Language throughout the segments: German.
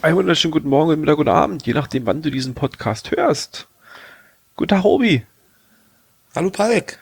Einen wunderschönen guten Morgen, guten Mittag, guten Abend, je nachdem, wann du diesen Podcast hörst. Guter Hobby. Hallo Palek.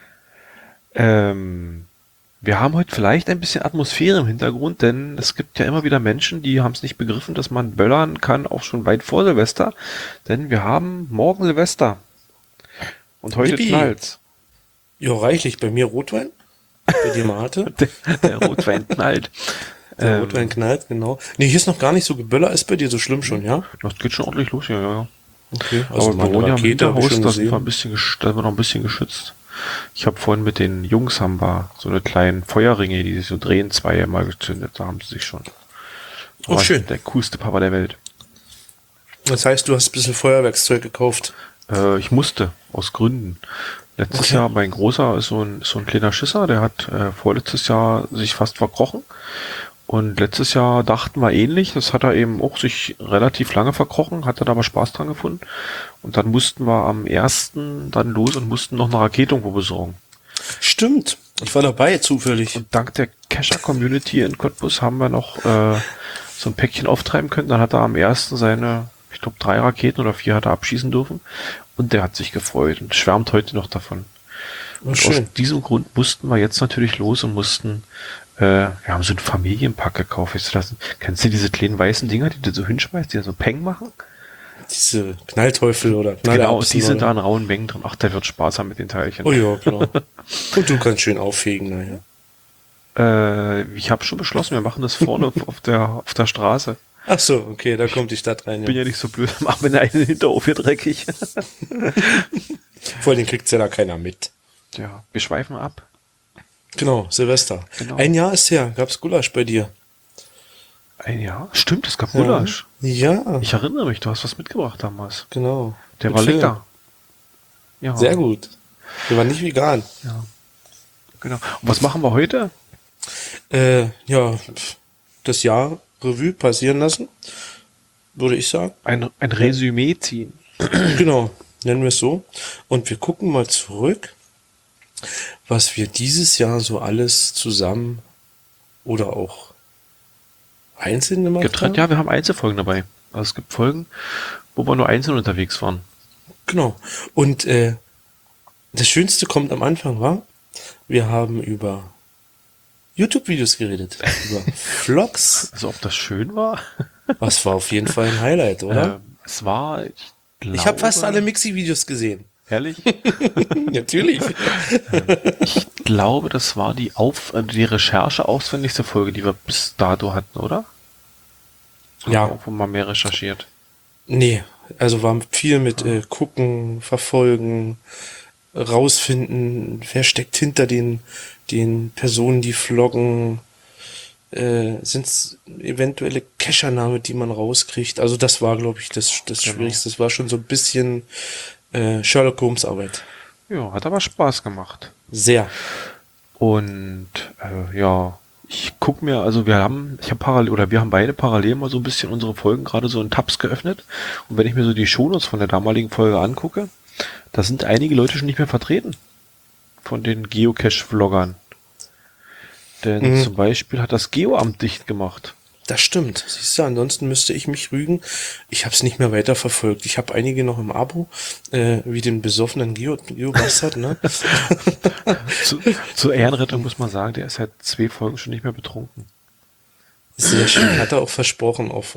Wir haben heute vielleicht ein bisschen Atmosphäre im Hintergrund, denn es gibt ja immer wieder Menschen, die haben es nicht begriffen, dass man böllern kann, auch schon weit vor Silvester. Denn wir haben morgen Silvester. Und heute Yippie. knallt's. Ja, reichlich. Bei mir Rotwein. Bei dir Mate. Der Rotwein knallt. Der Rotwein knallt, genau. Nee, hier ist noch gar nicht so geböller. Ist bei dir so schlimm schon, ja? Das geht schon ordentlich los, ja. Okay. Aber wir meine wohnen ja im Rakete habe ich Hinterhaus, schon da sind wir gesehen. ein bisschen, da sind wir noch ein bisschen geschützt. Ich habe vorhin mit den Jungs haben wir so eine kleinen Feuerringe, die sich so drehen, zweimal gezündet. Da haben sie sich schon. Oh, schön. Der coolste Papa der Welt. Das heißt, du hast ein bisschen Feuerwerkszeug gekauft. Ich musste, aus Gründen. Letztes Jahr, mein Großer ist so ein kleiner Schisser, der hat vorletztes Jahr sich fast verkrochen. Und letztes Jahr dachten wir ähnlich, das hat er eben auch sich relativ lange verkrochen, hat er aber Spaß dran gefunden. Und dann mussten wir am 1. dann los und mussten noch eine Rakete irgendwo besorgen. Stimmt. Ich war dabei, zufällig. Und dank der Kescher-Community in Cottbus haben wir noch so ein Päckchen auftreiben können. Dann hat er am 1. seine, ich glaube 3 Raketen oder 4 hat er abschießen dürfen. Und der hat sich gefreut und schwärmt heute noch davon. Und schön. aus diesem Grund mussten wir jetzt natürlich los und mussten, wir haben so ein Familienpack gekauft. Kennst du diese kleinen weißen Dinger, die du so hinschmeißt, die so Peng machen? Diese Knallteufel oder Genau, Knallerbsen. die sind oder? da in rauen Mengen drin. Ach, der wird Spaß haben mit den Teilchen. Oh ja, genau. Und du kannst schön auffegen, naja. Ich habe schon beschlossen, wir machen das vorne auf der Straße. Ach so, okay, da kommt die Stadt rein. Bin Ja. ja nicht so blöd, mach mir einen Hinterhof hier dreckig. Vor allem kriegt's ja da keiner mit. Ja, wir schweifen ab. Genau, Silvester. Genau. Ein Jahr ist her. Gab's Gulasch bei dir? Ein Jahr? Stimmt, es gab Gulasch. Ja, Ich erinnere mich, du hast was mitgebracht damals. genau. Der Mit war Film. lecker. Ja. Sehr gut. Wir waren nicht vegan. Ja. Genau. Und was machen wir heute? Ja, das Jahr Revue passieren lassen, würde ich sagen. Ein Resümee ziehen. Genau, nennen wir es so. Und wir gucken mal zurück, was wir dieses Jahr so alles zusammen oder auch einzeln gemacht Getrennt, haben. ja, wir haben Einzelfolgen dabei. Also es gibt Folgen, wo wir nur einzeln unterwegs waren. Genau. Und das Schönste kommt am Anfang, war, wir haben über YouTube-Videos geredet, über Vlogs. Also ob das schön war? Was war auf jeden Fall ein Highlight, oder? Es war, Ich habe fast alle Mixi-Videos gesehen. Herrlich. Natürlich. Ich glaube, das war die Recherche auswendigste Folge, die wir bis dato hatten, oder? Ja. Auch wo man mehr recherchiert. Nee, also war viel mit gucken, verfolgen, rausfinden, wer steckt hinter den Personen, die vloggen, sind es eventuelle Cachername, die man rauskriegt. Also das war, glaube ich, das Schwierigste. Das war schon so ein bisschen Sherlock Holmes Arbeit. Ja, hat aber Spaß gemacht. Sehr. Und ja, ich guck mir, also wir haben beide parallel mal so ein bisschen unsere Folgen gerade so in Tabs geöffnet. Und wenn ich mir so die Shownotes von der damaligen Folge angucke, da sind einige Leute schon nicht mehr vertreten. Von den Geocache-Vloggern. Denn zum Beispiel hat das Geoamt dicht gemacht. Das stimmt. Siehst du, ansonsten müsste ich mich rügen. Ich habe es nicht mehr weiterverfolgt. Ich habe einige noch im Abo, wie den besoffenen Geobastard, ne? Zur Ehrenrettung muss man sagen, der ist seit 2 Folgen schon nicht mehr betrunken. Sehr schön. Hat er auch versprochen auf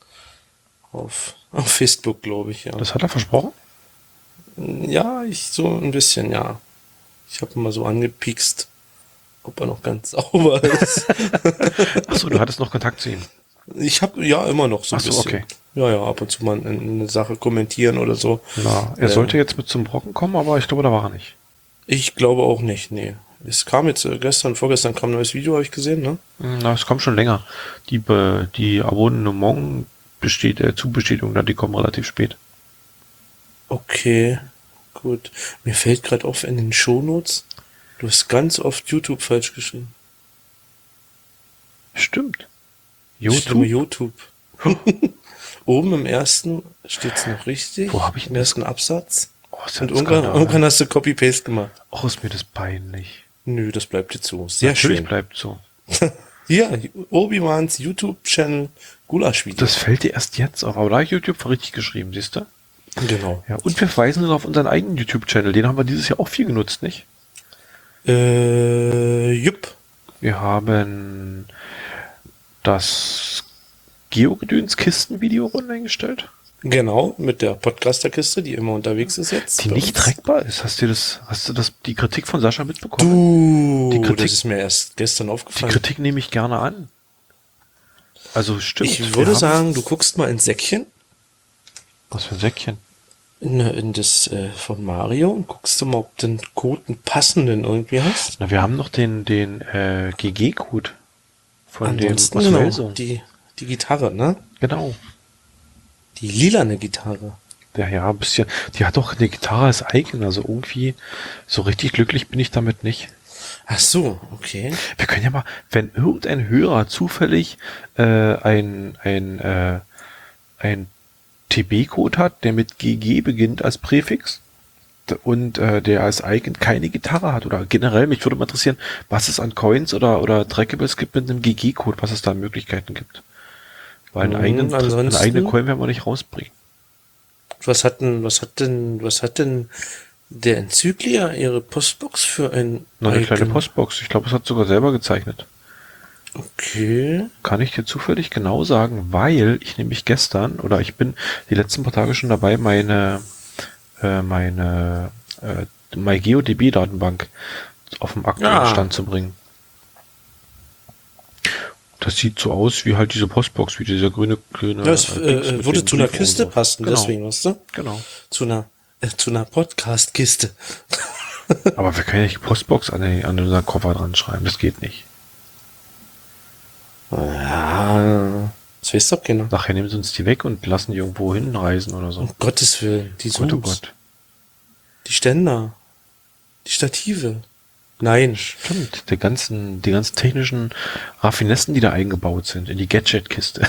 Facebook, glaube ich, ja. Das hat er versprochen? Ja, so ein bisschen, ja. Ich habe mal so angepiekst, ob er noch ganz sauber ist. Achso, du hattest noch Kontakt zu ihm. Ich habe ja immer noch so ein Ach so, bisschen. okay. Ja, ab und zu mal eine Sache kommentieren oder so. Na, er sollte jetzt mit zum Brocken kommen, aber ich glaube, da war er nicht. Ich glaube auch nicht, nee. Es kam jetzt vorgestern kam ein neues Video, habe ich gesehen, ne? Na, es kommt schon länger. Die Abonnement-Zubestätigung, die kommen relativ spät. Okay, gut. Mir fällt gerade auf in den Shownotes, du hast ganz oft YouTube falsch geschrieben. Stimmt. Stimme YouTube. Oben im ersten steht's noch richtig. Wo hab ich Im ersten Absatz. Oh, ist Und ja ein Skandal. irgendwann hast du Copy-Paste gemacht. Oh, ist mir das peinlich. Nö, das bleibt jetzt so. Sehr Natürlich schön. bleibt so. Hier, Obi-Wans YouTube-Channel Gulasch-Video. Das fällt dir erst jetzt auf, aber da habe ich YouTube richtig geschrieben, siehst du? Genau. Ja, und wir verweisen sogar auf unseren eigenen YouTube-Channel, den haben wir dieses Jahr auch viel genutzt, nicht? Jupp. Wir haben das Geogedöns-Kisten-Video online gestellt, Genau, mit der Podcaster-Kiste, die immer unterwegs ist jetzt. die bei nicht uns. trackbar ist. Hast du die Kritik von Sascha mitbekommen? Die Kritik- Das ist mir erst gestern Die aufgefallen. Kritik nehme ich gerne an. Also stimmt. Ich wir würde haben- sagen, du guckst mal ins Säckchen, Was für ein Säckchen? in das von Mario und guckst du mal, ob du einen Code, einen passenden irgendwie hast. Na, wir haben noch den GG-Code von Ansonsten dem aus genau, Melsung. die Gitarre, ne? Genau. Die lilane Gitarre. Ja, ein bisschen. Die hat doch eine Gitarre als Icon, also irgendwie so richtig glücklich bin ich damit nicht. Ach so, okay. Wir können ja mal, wenn irgendein Hörer zufällig ein TB-Code hat, der mit GG beginnt als Präfix und der als Icon keine Gitarre hat oder generell, mich würde mal interessieren, was es an Coins oder Trackables gibt mit einem GG-Code, was es da an Möglichkeiten gibt. Weil einen eigenen ansonsten- Coin werden wir nicht rausbringen. Was hat denn der Enzyklia ihre Postbox für ein Noch eine kleine Icon? Postbox. Ich glaube, es hat sogar selber gezeichnet. Okay. Kann ich dir zufällig genau sagen, weil ich nämlich gestern oder ich bin die letzten paar Tage schon dabei, meine MyGeoDB-Datenbank auf dem aktuellen Ah. Stand zu bringen. Das sieht so aus wie halt diese Postbox, wie dieser grüne Das Dings mit würde den zu einer Briefen Kiste und so. passen, Genau, deswegen, weißt du? genau. Zu einer Podcast-Kiste. Aber wir können ja nicht Postbox an unseren Koffer dran schreiben, das geht nicht. Ja, das weiß doch keiner. Nachher nehmen sie uns die weg und lassen die irgendwo hinreisen oder so. Um Gottes Willen, die Gott, oh Zooms, Gott. die Ständer, die Stative. Nein. Stimmt, die ganzen technischen Raffinessen, die da eingebaut sind, in die Gadget-Kiste.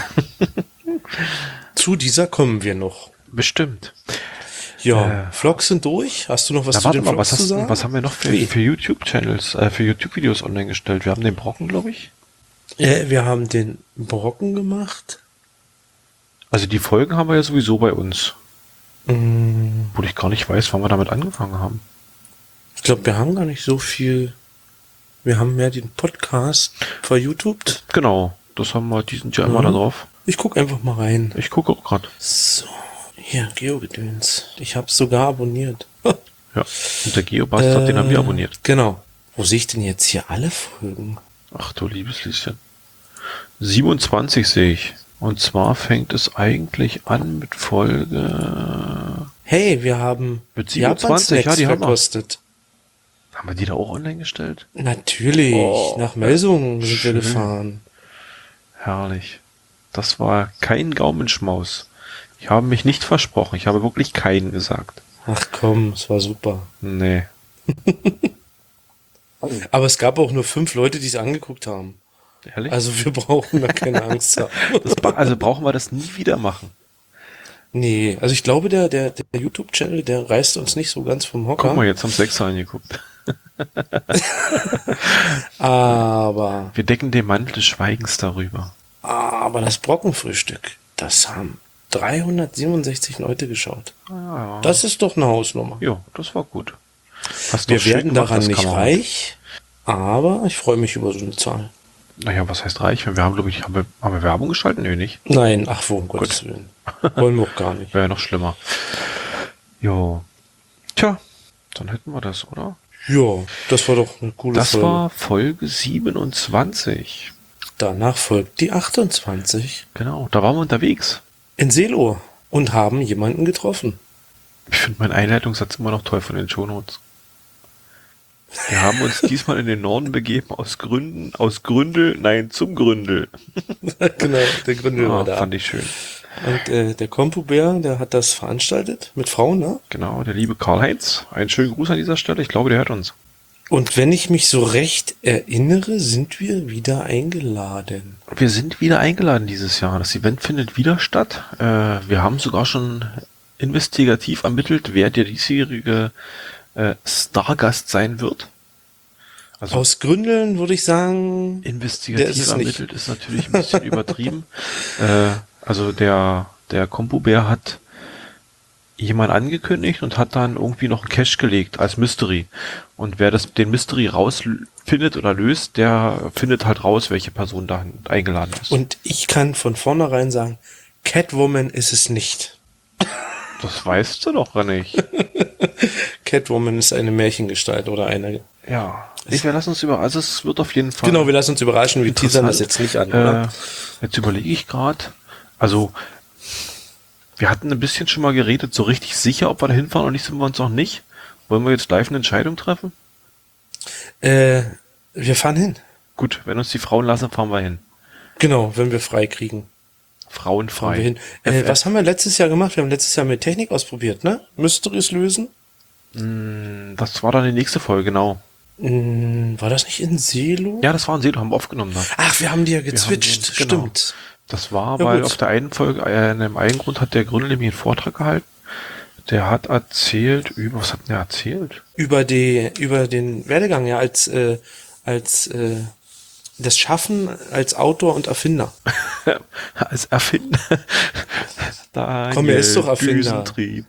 Zu dieser kommen wir noch. Bestimmt. Ja, Vlogs sind durch. Hast du noch was Na, zu warte den mal, Vlogs zu sagen? was haben wir noch für Wie? YouTube-Channels, für YouTube-Videos online gestellt? Wir haben den Brocken, glaube ich. Wir haben den Brocken gemacht. Also die Folgen haben wir ja sowieso bei uns. Mm, Wo ich gar nicht weiß, wann wir damit angefangen haben. Ich glaube, wir haben gar nicht so viel. Wir haben mehr den Podcast verYouTubed. Genau, das haben wir, die sind ja immer da drauf. Ich guck einfach mal rein. Ich gucke auch gerade. So, hier, Geogedöns. Ich habe sogar abonniert. Ja, und der Geobastard, den haben wir abonniert. Genau. Wo sehe ich denn jetzt hier alle Folgen? Ach du liebes Lieschen. 27 sehe ich. Und zwar fängt es eigentlich an mit Folge... Hey, wir haben Mit 27, Japan-Snacks ja, die haben wir. verkostet. Haben wir die da auch online gestellt? Natürlich, Oh, nach Melsungen sind wir schön. gefahren. Herrlich. Das war kein Gaumenschmaus. Ich habe mich nicht versprochen. Ich habe wirklich keinen gesagt. Ach komm, es war super. Nee. Aber es gab auch nur 5 Leute, die es angeguckt haben. Ehrlich? Also wir brauchen da keine Angst haben. Also brauchen wir das nie wieder machen. Nee, also ich glaube, der YouTube-Channel, der reißt uns nicht so ganz vom Hocker. Guck mal, jetzt haben 6 reingeguckt. Aber Wir decken den Mantel des Schweigens darüber. das Brockenfrühstück, das haben 367 Leute geschaut. Ja, Das ist doch eine Hausnummer. jo, das war gut. Hast Wir doch schön werden gemacht, daran das nicht Kameramann. reich, aber ich freue mich über so eine Zahl. Naja, was heißt reich? Wir haben, glaube ich, haben wir Werbung geschalten? Nee, nicht. Nein, ach wo, um Gottes Willen. Wollen wir auch gar nicht. Wäre ja noch schlimmer. Jo. Tja, dann hätten wir das, oder? Ja, das war doch eine coole Das Folge. war Folge 27. Danach folgt die 28 Genau, da waren wir unterwegs. in Seelohr und haben jemanden getroffen. Ich finde meinen Einleitungssatz immer noch toll von den Shownotes. Wir haben uns diesmal in den Norden begeben aus Gründel, nein, zum Gründel. Genau, der Gründel war da. Fand ich schön. Und der Kompubär, der hat das veranstaltet mit Frauen, ne? Genau, der liebe Karl-Heinz. Einen schönen Gruß an dieser Stelle. Ich glaube, der hört uns. Und wenn ich mich so recht erinnere, sind wir wieder eingeladen. Wir sind wieder eingeladen dieses Jahr. Das Event findet wieder statt. Wir haben sogar schon investigativ ermittelt, wer der diesjährige Stargast sein wird. Also Aus Gründeln würde ich sagen, der ist investigativ es nicht. ermittelt ist natürlich ein bisschen übertrieben. Also der Kompubär hat jemand angekündigt und hat dann irgendwie noch einen Cache gelegt als Mystery. Und wer den Mystery rausfindet oder löst, der findet halt raus, welche Person da eingeladen ist. Und ich kann von vornherein sagen, Catwoman ist es nicht. Das weißt du doch gar nicht. Catwoman ist eine Märchengestalt oder eine... Ja. Wir lassen uns also es wird auf jeden Fall. Genau, wir lassen uns überraschen, wir teasern das jetzt nicht an, oder? Jetzt überlege ich gerade, also wir hatten ein bisschen schon mal geredet, so richtig sicher, ob wir da hinfahren oder nicht, sind wir uns noch nicht. Wollen wir jetzt live eine Entscheidung treffen? Wir fahren hin. Gut, wenn uns die Frauen lassen, fahren wir hin. Genau, wenn wir frei kriegen. Frauen Fahren wir frei. hin. Was haben wir letztes Jahr gemacht? Wir haben letztes Jahr mit Technik ausprobiert, ne? Mysteries lösen. Das war dann die nächste Folge, genau. War das nicht in Selo? Ja, das war ein See, haben wir aufgenommen. Da. Ach, wir haben die ja Wir haben gezwitscht, den- genau. stimmt. Das war, Ja, weil gut. auf der einen Folge, in einem einen Grund hat der Gründer nämlich einen Vortrag gehalten. Der hat erzählt, was hat denn der erzählt? Über den Werdegang, ja, als das Schaffen als Autor und Erfinder. Als Erfinder. Komm, er ist doch Erfinder. Düsentrieb.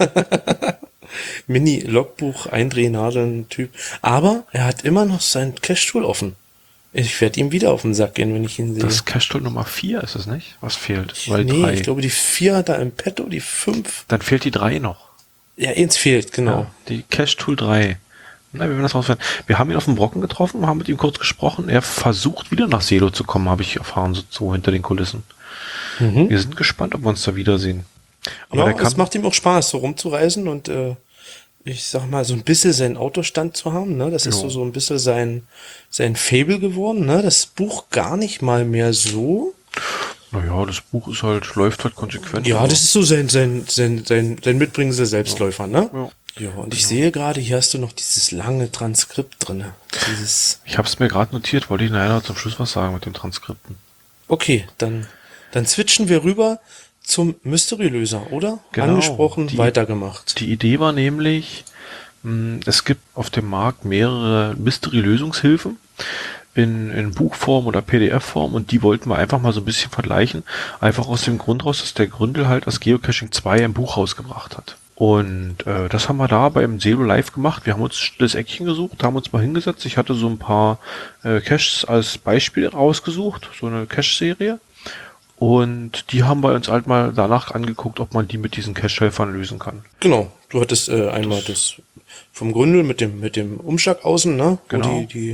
Mini-Logbuch, Eindrehnadeln-Typ. Aber er hat immer noch sein Cache-Tool offen. Ich werde ihm wieder auf den Sack gehen, wenn ich ihn sehe. Das Cache-Tool Nummer 4 ist es nicht? Was fehlt? Nee, 3. ich glaube, die 4 hat er im Petto, die 5. Dann fehlt die 3 noch. Ja, eins fehlt, genau. Ja, die Cache-Tool 3. Na, wir werden das rausfinden. Wir haben ihn auf dem Brocken getroffen, haben mit ihm kurz gesprochen. Er versucht wieder nach Selo zu kommen, habe ich erfahren, so hinter den Kulissen. Wir sind gespannt, ob wir uns da wiedersehen. Aber Ja, der es macht ihm auch Spaß, so rumzureisen und ich sag mal, so ein bisschen seinen Autostand zu haben, ne? Das ist Ja. so ein bisschen sein Faible geworden, ne? Das Buch gar nicht mal mehr so. Naja, das Buch ist halt, läuft halt konsequent. Ja, aber- das ist so sein mitbringsel Selbstläufer, ne? Ja. Ja, und ich sehe gerade, hier hast du noch dieses lange Transkript drinne. Ich habe es mir gerade notiert, wollte ich nachher noch zum Schluss was sagen mit den Transkripten. Okay, dann switchen wir rüber zum Mystery-Löser, oder? Genau, Angesprochen, weitergemacht. Die Idee war nämlich, es gibt auf dem Markt mehrere Mystery-Lösungshilfen in Buchform oder PDF-Form und die wollten wir einfach mal so ein bisschen vergleichen. Einfach aus dem Grund raus, dass der Gründel halt das Geocaching 2 im Buch rausgebracht hat. Und das haben wir da beim Selo Live gemacht. Wir haben uns das Eckchen gesucht, haben uns mal hingesetzt. Ich hatte so ein paar Caches als Beispiel rausgesucht, so eine Cache-Serie. Und die haben wir uns halt mal danach angeguckt, ob man die mit diesen Cache-Helfern lösen kann. Genau, du hattest einmal das vom Gründel mit dem Umschlag außen, ne? Genau. Wo die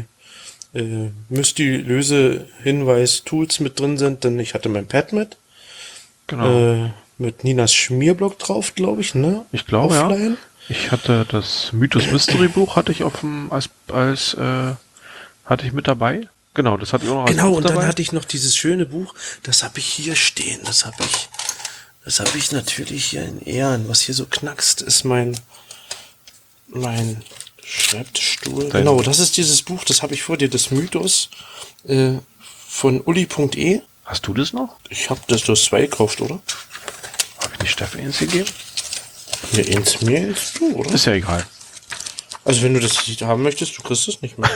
Löse-Hinweis-Tools mit drin sind, denn ich hatte mein Pad Genau. mit Ninas Schmierblock drauf, glaube ich, ne? Ich glaube, Offline. ja. Ich hatte das Mythos Mystery Buch hatte ich auf dem hatte ich mit dabei. Genau, das hatte ich auch noch als Genau, Buch und dann dabei. hatte ich noch dieses schöne Buch, das habe ich hier stehen, das habe ich natürlich hier in Ehren. Was hier so knackst, ist mein Schreibtischstuhl. Dein- Genau, das ist dieses Buch, das habe ich vor dir, das Mythos von uli.e. Hast du das noch? Ich habe das durch 2 gekauft, oder? Habe ich nicht Steffi eins gegeben? Ja, ins mir, ins du, oder? Ist ja egal. Also wenn du das nicht haben möchtest, du kriegst es nicht mehr.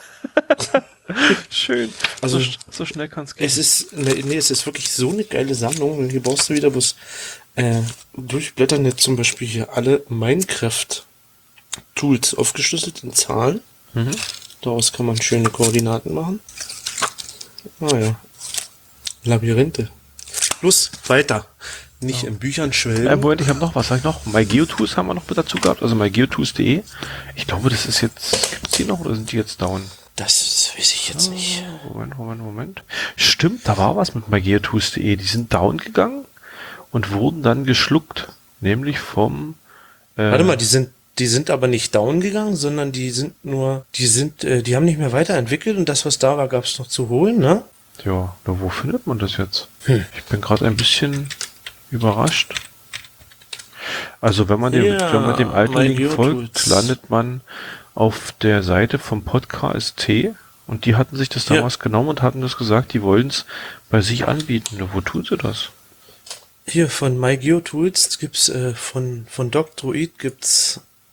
Schön. Also- so schnell kann es gehen. Es ist wirklich so eine geile Sammlung. Und hier brauchst du wieder bloß durchblättern jetzt zum Beispiel hier alle Minecraft-Tools aufgeschlüsselt in Zahlen. Daraus kann man schöne Koordinaten machen. Ah ja. Labyrinthe. Los, weiter. Nicht in Büchern schwelgen. Moment, ich habe noch was. Sag ich noch? MyGeoTools haben wir noch mit dazu gehabt. Also mygeotools.de. Ich glaube, das ist jetzt. Gibt's die noch oder sind die jetzt down? Das weiß ich jetzt nicht. Moment. Stimmt, da war was mit mygeotools.de. Die sind down gegangen und wurden dann geschluckt. Nämlich vom. Warte mal, die sind aber nicht down gegangen, sondern die haben nicht mehr weiterentwickelt und das, was da war, gab es noch zu holen, ne? Ja, na, wo findet man das jetzt? Ich bin gerade ein bisschen überrascht. Also wenn man dem alten Link MyGeoTools. folgt, landet man auf der Seite vom Podcast und die hatten sich das damals genommen und hatten das gesagt, die wollen es bei sich anbieten. Na, wo tun sie das? Hier von MyGeoTools gibt's von Doctroid gibt's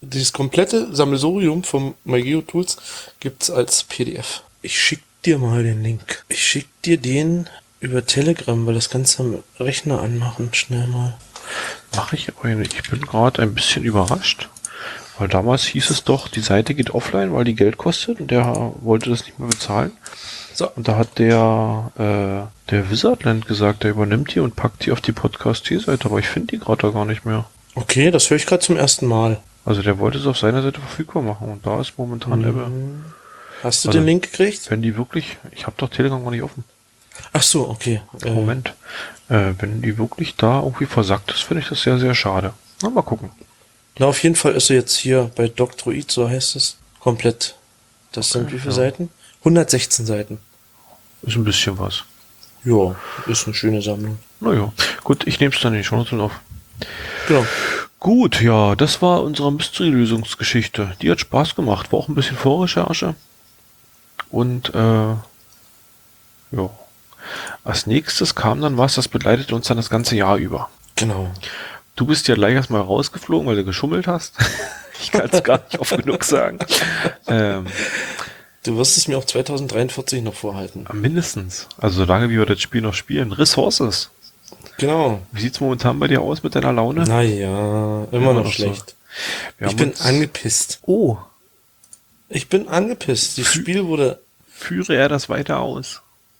dieses komplette Sammelsurium vom MyGeo Tools gibt's als PDF. Ich schick dir mal den Link. Ich schick dir den über Telegram, weil das Ganze am Rechner anmachen. Schnell mal. Mache ich aber nicht. Ich bin gerade ein bisschen überrascht, weil damals hieß es doch, die Seite geht offline, weil die Geld kostet und der wollte das nicht mehr bezahlen. So. Und da hat der Wizardland gesagt, der übernimmt die und packt die auf die Podcast-T-Seite, aber ich finde die gerade da gar nicht mehr. Okay, das höre ich gerade zum ersten Mal. Also der wollte es auf seiner Seite verfügbar machen und da ist momentan Ebbe. Hast du Also, den Link gekriegt? Wenn die wirklich, ich habe doch Telegram gar nicht offen. Ach so, okay. Moment. Wenn die wirklich da irgendwie versackt ist, finde ich das sehr, sehr schade. Na, mal gucken. Na, auf jeden Fall ist er jetzt hier bei Doctroid, so heißt es, komplett. Das sind wie viele Seiten? 116 Seiten. Ist ein bisschen was. Ja, ist eine schöne Sammlung. Naja, gut, ich nehme es dann in die Shownotes auf. Genau. Gut, ja, das war unsere Mystery-Lösungsgeschichte. Die hat Spaß gemacht, war auch ein bisschen Vorrecherche. Und, ja. Als nächstes kam dann was, das begleitet uns dann das ganze Jahr über. Genau. Du bist ja gleich erstmal rausgeflogen, weil du geschummelt hast. Ich kann es gar nicht oft genug sagen. Du wirst es mir auch 2043 noch vorhalten. Mindestens. Also solange wie wir das Spiel noch spielen. Ressources. Genau. Wie sieht's momentan bei dir aus mit deiner Laune? Naja, immer noch schlecht. Wir Ich haben bin uns- angepisst. Oh, Ich bin angepisst. Das Spiel wurde, führe er das weiter aus.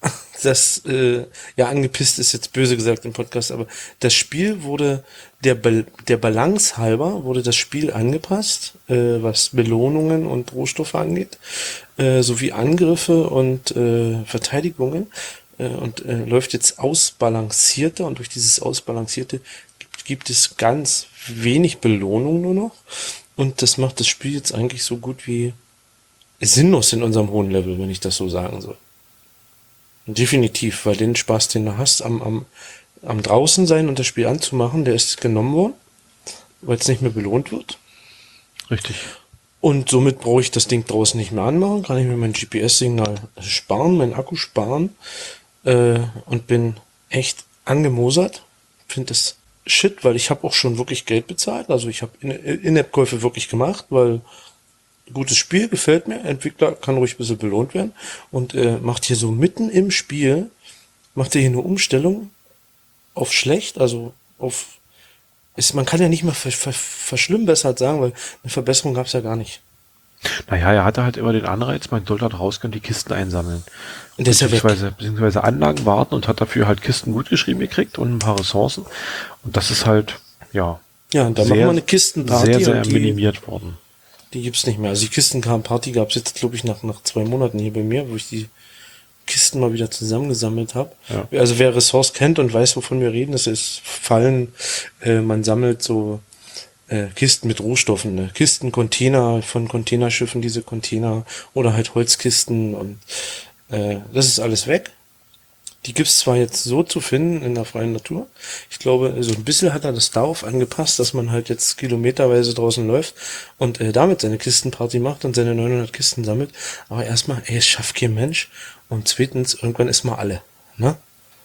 ja, angepisst ist jetzt böse gesagt im Podcast, aber das Spiel wurde, der Balance halber wurde das Spiel angepasst, was Belohnungen und Rohstoffe angeht, sowie Angriffe und Verteidigungen, und läuft jetzt ausbalancierter, und durch dieses Ausbalancierte gibt es ganz wenig Belohnung nur noch, und das macht das Spiel jetzt eigentlich so gut wie sinnlos in unserem hohen Level, wenn ich das so sagen soll. Definitiv, weil den Spaß, den du hast, am draußen sein und das Spiel anzumachen, der ist genommen worden, weil es nicht mehr belohnt wird. Richtig. Und somit brauche ich das Ding draußen nicht mehr anmachen, kann ich mir mein GPS-Signal sparen, meinen Akku sparen, und bin echt angemosert. Finde das shit, weil ich habe auch schon wirklich Geld bezahlt. Also ich habe In-App-Käufe wirklich gemacht, weil gutes Spiel, gefällt mir. Entwickler kann ruhig ein bisschen belohnt werden. Und macht hier so mitten im Spiel, macht er hier eine Umstellung auf schlecht, also auf... man kann ja nicht mal verschlimmbessert sagen, weil eine Verbesserung gab es ja gar nicht. Naja, er hatte halt immer den Anreiz, man sollte halt rausgehen und die Kisten einsammeln. Und der ist ja weg. Beziehungsweise Anlagen warten und hat dafür halt Kisten gut geschrieben gekriegt und ein paar Ressourcen. Und das ist halt, ja, Ja, und da machen wir eine Kistenparty. sehr, sehr und minimiert worden. die gibt's nicht mehr. Also die Kistenparty gab's jetzt, glaube ich, nach 2 Monaten hier bei mir, wo ich die Kisten mal wieder zusammengesammelt habe. Ja. Also wer Ressource kennt und weiß, wovon wir reden, das ist Fallen, man sammelt so Kisten mit Rohstoffen, ne? Kisten, Container von Containerschiffen, diese Container oder halt Holzkisten, und das ist alles weg. Die gibt's zwar jetzt so zu finden in der freien Natur. Ich glaube, so ein bisschen hat er das darauf angepasst, dass man halt jetzt kilometerweise draußen läuft und damit seine Kistenparty macht und seine 900 Kisten sammelt. Aber erstmal, es schafft kein Mensch. Und zweitens, irgendwann ist mal alle, ne?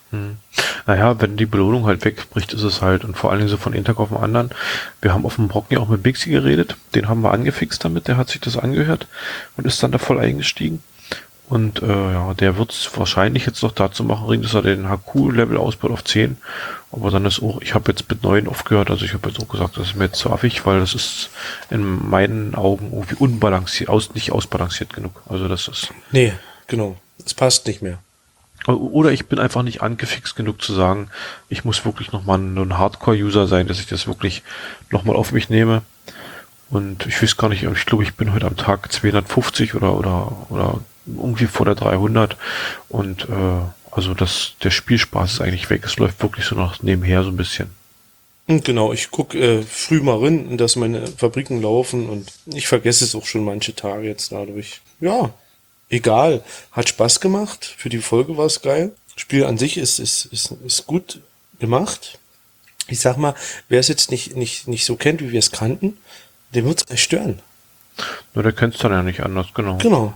Naja, wenn die Belohnung halt wegbricht, ist es halt, und vor allen Dingen so von einem Tag auf den anderen. Wir haben auf dem Brocken ja auch mit Bixi geredet, den haben wir angefixt damit, der hat sich das angehört und ist dann da voll eingestiegen. Und ja, der wird es wahrscheinlich jetzt noch dazu machen, dass er den HQ-Level ausbaut auf 10. Aber dann ist auch, ich habe jetzt mit 9 aufgehört, also ich habe jetzt auch gesagt, das ist mir jetzt zu affig, weil das ist in meinen Augen irgendwie unbalanciert, nicht ausbalanciert genug. Also das ist... Nee, genau. Es passt nicht mehr. Oder ich bin einfach nicht angefixt genug zu sagen, ich muss wirklich nochmal ein Hardcore-User sein, dass ich das wirklich nochmal auf mich nehme. Und ich weiß gar nicht, ich glaube, ich bin heute am Tag 250 oder irgendwie vor der 300. Und also der Spielspaß ist eigentlich weg. Es läuft wirklich so noch nebenher so ein bisschen. Und genau, ich gucke früh mal rein, dass meine Fabriken laufen, und ich vergesse es auch schon manche Tage jetzt dadurch. Ja, egal. Hat Spaß gemacht. Für die Folge war es geil. Spiel an sich ist gut gemacht. Ich sag mal, wer es jetzt nicht so kennt, wie wir es kannten, den wird es gleich stören. Nur der kennt es dann ja nicht anders, genau. Genau.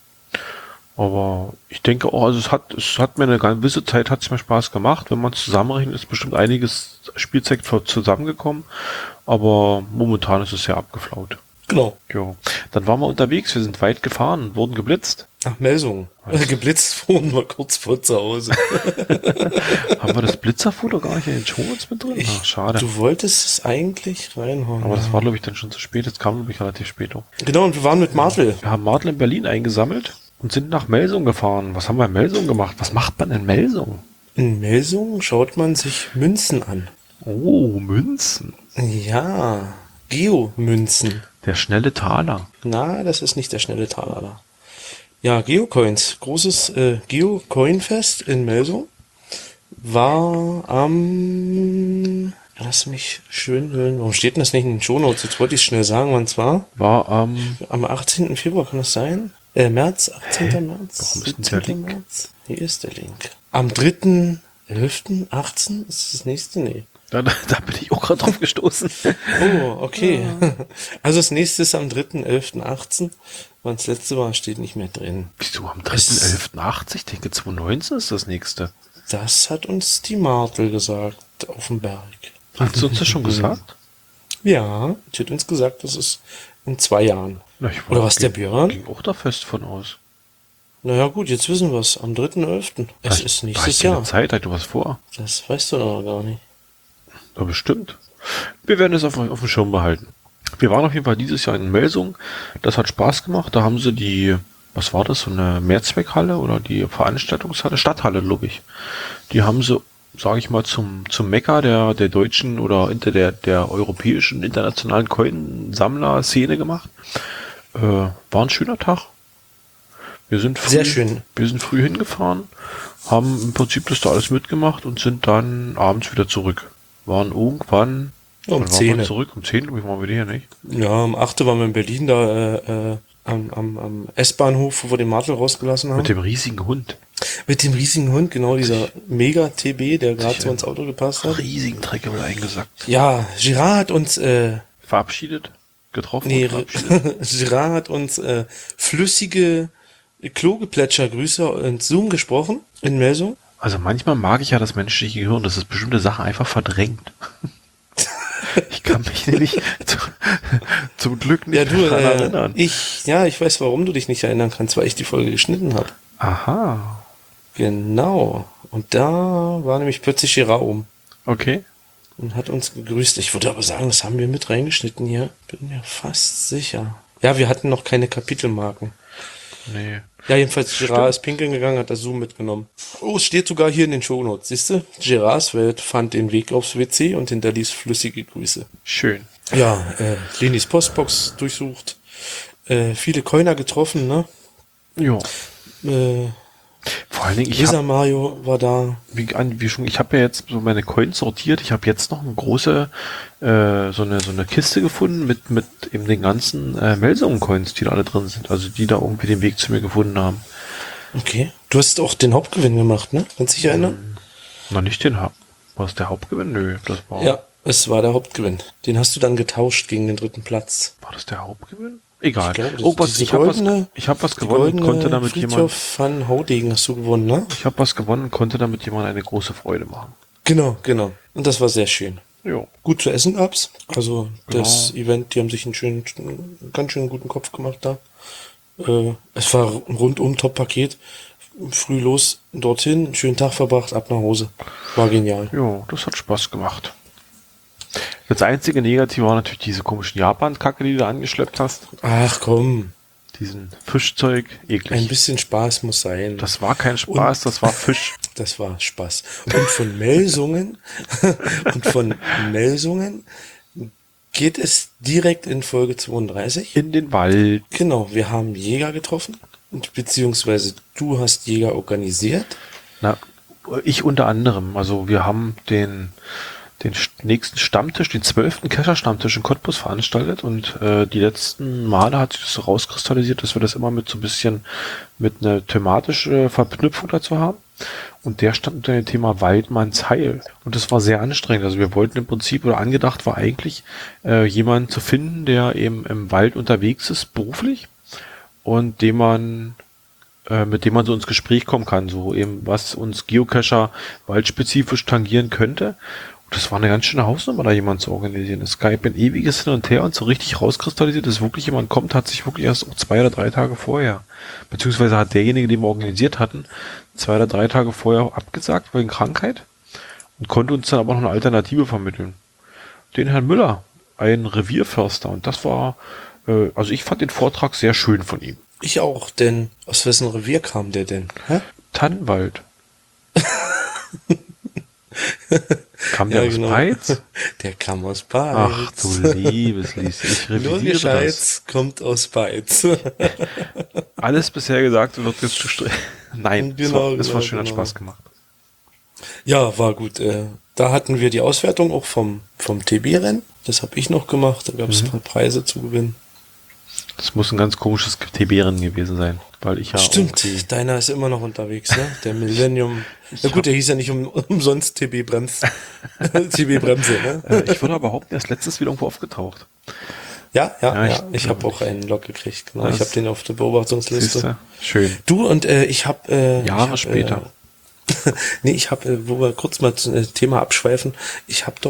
Aber ich denke auch, also es hat mir eine gewisse Zeit, hat es mir Spaß gemacht. Wenn man es zusammenrechnet, ist bestimmt einiges Spielzeit zusammengekommen. Aber momentan ist es sehr abgeflaut. Genau. Jo. Dann waren wir unterwegs, wir sind weit gefahren, wurden geblitzt. Nach Melsungen. Geblitzt wurden wir kurz vor zu Hause. Haben wir das Blitzerfoto gar nicht in den Shownotes mit drin? Ach, schade. Du wolltest es eigentlich reinhauen. Aber das war, glaube ich, dann schon zu spät. Das kam, glaube ich, relativ spät. Genau, und wir waren mit Martel. Wir haben Martel in Berlin eingesammelt und sind nach Melsungen gefahren. Was haben wir in Melsungen gemacht? Was macht man in Melsungen? In Melsungen schaut man sich Münzen an. Oh, Münzen. Ja, Geomünzen. Der schnelle Taler. Na, das ist nicht der schnelle Taler. Ja, Geocoins. Großes Geocoin-Fest in Melsungen. War am... Lass mich schön hören. Warum steht denn das nicht in den Shownotes? Jetzt wollte ich schnell sagen, wann es war. War Am 18. Februar, kann das sein? März, 18. März? Warum ist denn der 17. Link? März? Hier ist der Link. Am 3.11., 18. ist das nächste? Nee. da bin ich auch gerade drauf gestoßen. Oh, okay. Also das nächste ist am 3.11.18. Wann das letzte war, steht nicht mehr drin. Wieso am 3.11.80? Ich denke 2019 ist das nächste. Das hat uns die Martel gesagt, auf dem Berg. Hast du uns das schon gesagt? Ja, die hat uns gesagt, das ist in 2 Jahren. Na, ich Oder was, der Björn? ging auch da fest von aus. Naja gut, jetzt wissen wir es. Am 3.11. Es ist nächstes Jahr. Zeit, hat du was vor? Das weißt du doch gar nicht. Ja, bestimmt. Wir werden es auf dem Schirm behalten. Wir waren auf jeden Fall dieses Jahr in Melsungen. Das hat Spaß gemacht. Da haben sie die, was war das, so eine Mehrzweckhalle oder die Veranstaltungshalle, Stadthalle, glaube ich. Die haben sie, sage ich mal, zum Mekka der deutschen oder der europäischen, internationalen Coin-Sammler-Szene gemacht. War ein schöner Tag. Wir sind Sehr schön. Wir sind früh hingefahren, haben im Prinzip das da alles mitgemacht und sind dann abends wieder zurück. Waren irgendwann Um wann waren 10. wir zurück? Um 10, glaube ich, waren wir hier nicht. Ja, am 8. waren wir in Berlin, da am S-Bahnhof, wo wir den Martel rausgelassen haben. Mit dem riesigen Hund. Mit dem riesigen Hund, genau, dieser Mega-TB, der gerade Sich so ins Auto gepasst hat. Riesigen Trecker wieder eingesackt. Ja, Girard hat uns, Verabschiedet? Getroffen? nee, und verabschiedet? Girard hat uns flüssige Klogeplätscher-Grüße in Zoom gesprochen, in Melsung. Also manchmal mag ich ja das menschliche Gehirn, dass es bestimmte Sachen einfach verdrängt. Ich kann mich nämlich zum Glück nicht Ja, du, daran erinnern. ich weiß, warum du dich nicht erinnern kannst, weil ich die Folge geschnitten habe. Aha. Genau. Und da war nämlich plötzlich Girard oben Okay. und hat uns gegrüßt. Ich würde aber sagen, das haben wir mit reingeschnitten hier. Bin mir fast sicher. Ja, wir hatten noch keine Kapitelmarken. Nee. Ja, jedenfalls, Girard ist pinkeln gegangen, hat das Zoom mitgenommen. Oh, es steht sogar hier in den Shownotes. Siehst du? Girards Welt fand den Weg aufs WC und hinterließ flüssige Grüße. Schön. Ja, Lenis Postbox durchsucht. Viele Coiner getroffen, ne? Ja. Vor allen Dingen, Lisa Mario war da. ich habe ja jetzt so meine Coins sortiert. Ich habe jetzt noch eine große, so eine Kiste gefunden mit eben den ganzen Melsungen-Coins, die da alle drin sind. Also die da irgendwie den Weg zu mir gefunden haben. Okay. Du hast auch den Hauptgewinn gemacht, ne? Kannst du dich erinnern? Noch nicht den Haupt. War es der Hauptgewinn? Nö, das war. Ja, es war der Hauptgewinn. Den hast du dann getauscht gegen den 3. Platz. War das der Hauptgewinn? Egal. Ich glaube, Ich habe was gewonnen und konnte damit Friedhof van Houdegen hast du gewonnen, ne? Ich habe was gewonnen und konnte damit jemand eine große Freude machen. Genau. Und das war sehr schön. Jo. Gut zu essen gab's. Also Genau. das Event, die haben sich einen ganz schön guten Kopf gemacht da. Es war ein rundum Top-Paket. Früh los dorthin, schönen Tag verbracht, ab nach Hause. War genial. Jo, das hat Spaß gemacht. Das einzige Negative war natürlich diese komischen Japan-Kacke, die du angeschleppt hast. Ach komm, Diesen Fischzeug, eklig. ein bisschen Spaß muss sein. Das war kein Spaß, das war Fisch. Das war Spaß. Und von Melsungen, geht es direkt in Folge 32. In den Wald. Genau, wir haben Jäger getroffen, beziehungsweise du hast Jäger organisiert. Na, ich unter anderem. Also wir haben den nächsten Stammtisch, den 12. Kescher-Stammtisch in Cottbus veranstaltet und die letzten Male hat sich das so rauskristallisiert, dass wir das immer mit so ein bisschen mit einer thematischen Verknüpfung dazu haben. Und der stand unter dem Thema Waldmanns Heil. Und das war sehr anstrengend. Also wir wollten im Prinzip, oder angedacht war eigentlich, jemanden zu finden, der eben im Wald unterwegs ist, beruflich, und mit dem man so ins Gespräch kommen kann, so eben was uns Geocacher waldspezifisch tangieren könnte. Das war eine ganz schöne Hausnummer, da jemand zu organisieren. Es gab ein ewiges Hin und Her und so richtig rauskristallisiert, dass wirklich jemand kommt, hat sich wirklich erst auch 2 oder 3 Tage vorher, beziehungsweise hat derjenige, den wir organisiert hatten, 2 oder 3 Tage vorher abgesagt wegen Krankheit und konnte uns dann aber noch eine Alternative vermitteln. Den Herrn Müller, ein Revierförster. Und das war, also ich fand den Vortrag sehr schön von ihm. Ich auch, denn aus wessen Revier kam der denn? Hä? Tannenwald. Kam der aus Peitz? Der kam aus Peitz. Ach du liebes Lieschen, ich Nur revidiere das. Scheiß kommt aus Peitz. Alles bisher gesagt wird jetzt Nein, Genau, das war schön, hat genau. Spaß gemacht. Ja, war gut. Da hatten wir die Auswertung auch vom TB-Rennen. Das habe ich noch gemacht. Da gab es ein paar Preise zu gewinnen. Das muss ein ganz komisches TB-Rennen gewesen sein, weil ich ja Stimmt, deiner ist immer noch unterwegs, ne? Der Millennium. Na gut, der hieß ja nicht umsonst TB-Bremse, ne? Ich würde aber behaupten, er ist letztens wieder irgendwo aufgetaucht. Ja. Ich glaub habe auch einen Log gekriegt. Genau. Das- Ich habe den auf der Beobachtungsliste. Siehste? Schön. Du und ich habe Jahre später. nee, ich habe, wo wir kurz mal zum Thema abschweifen, ich habe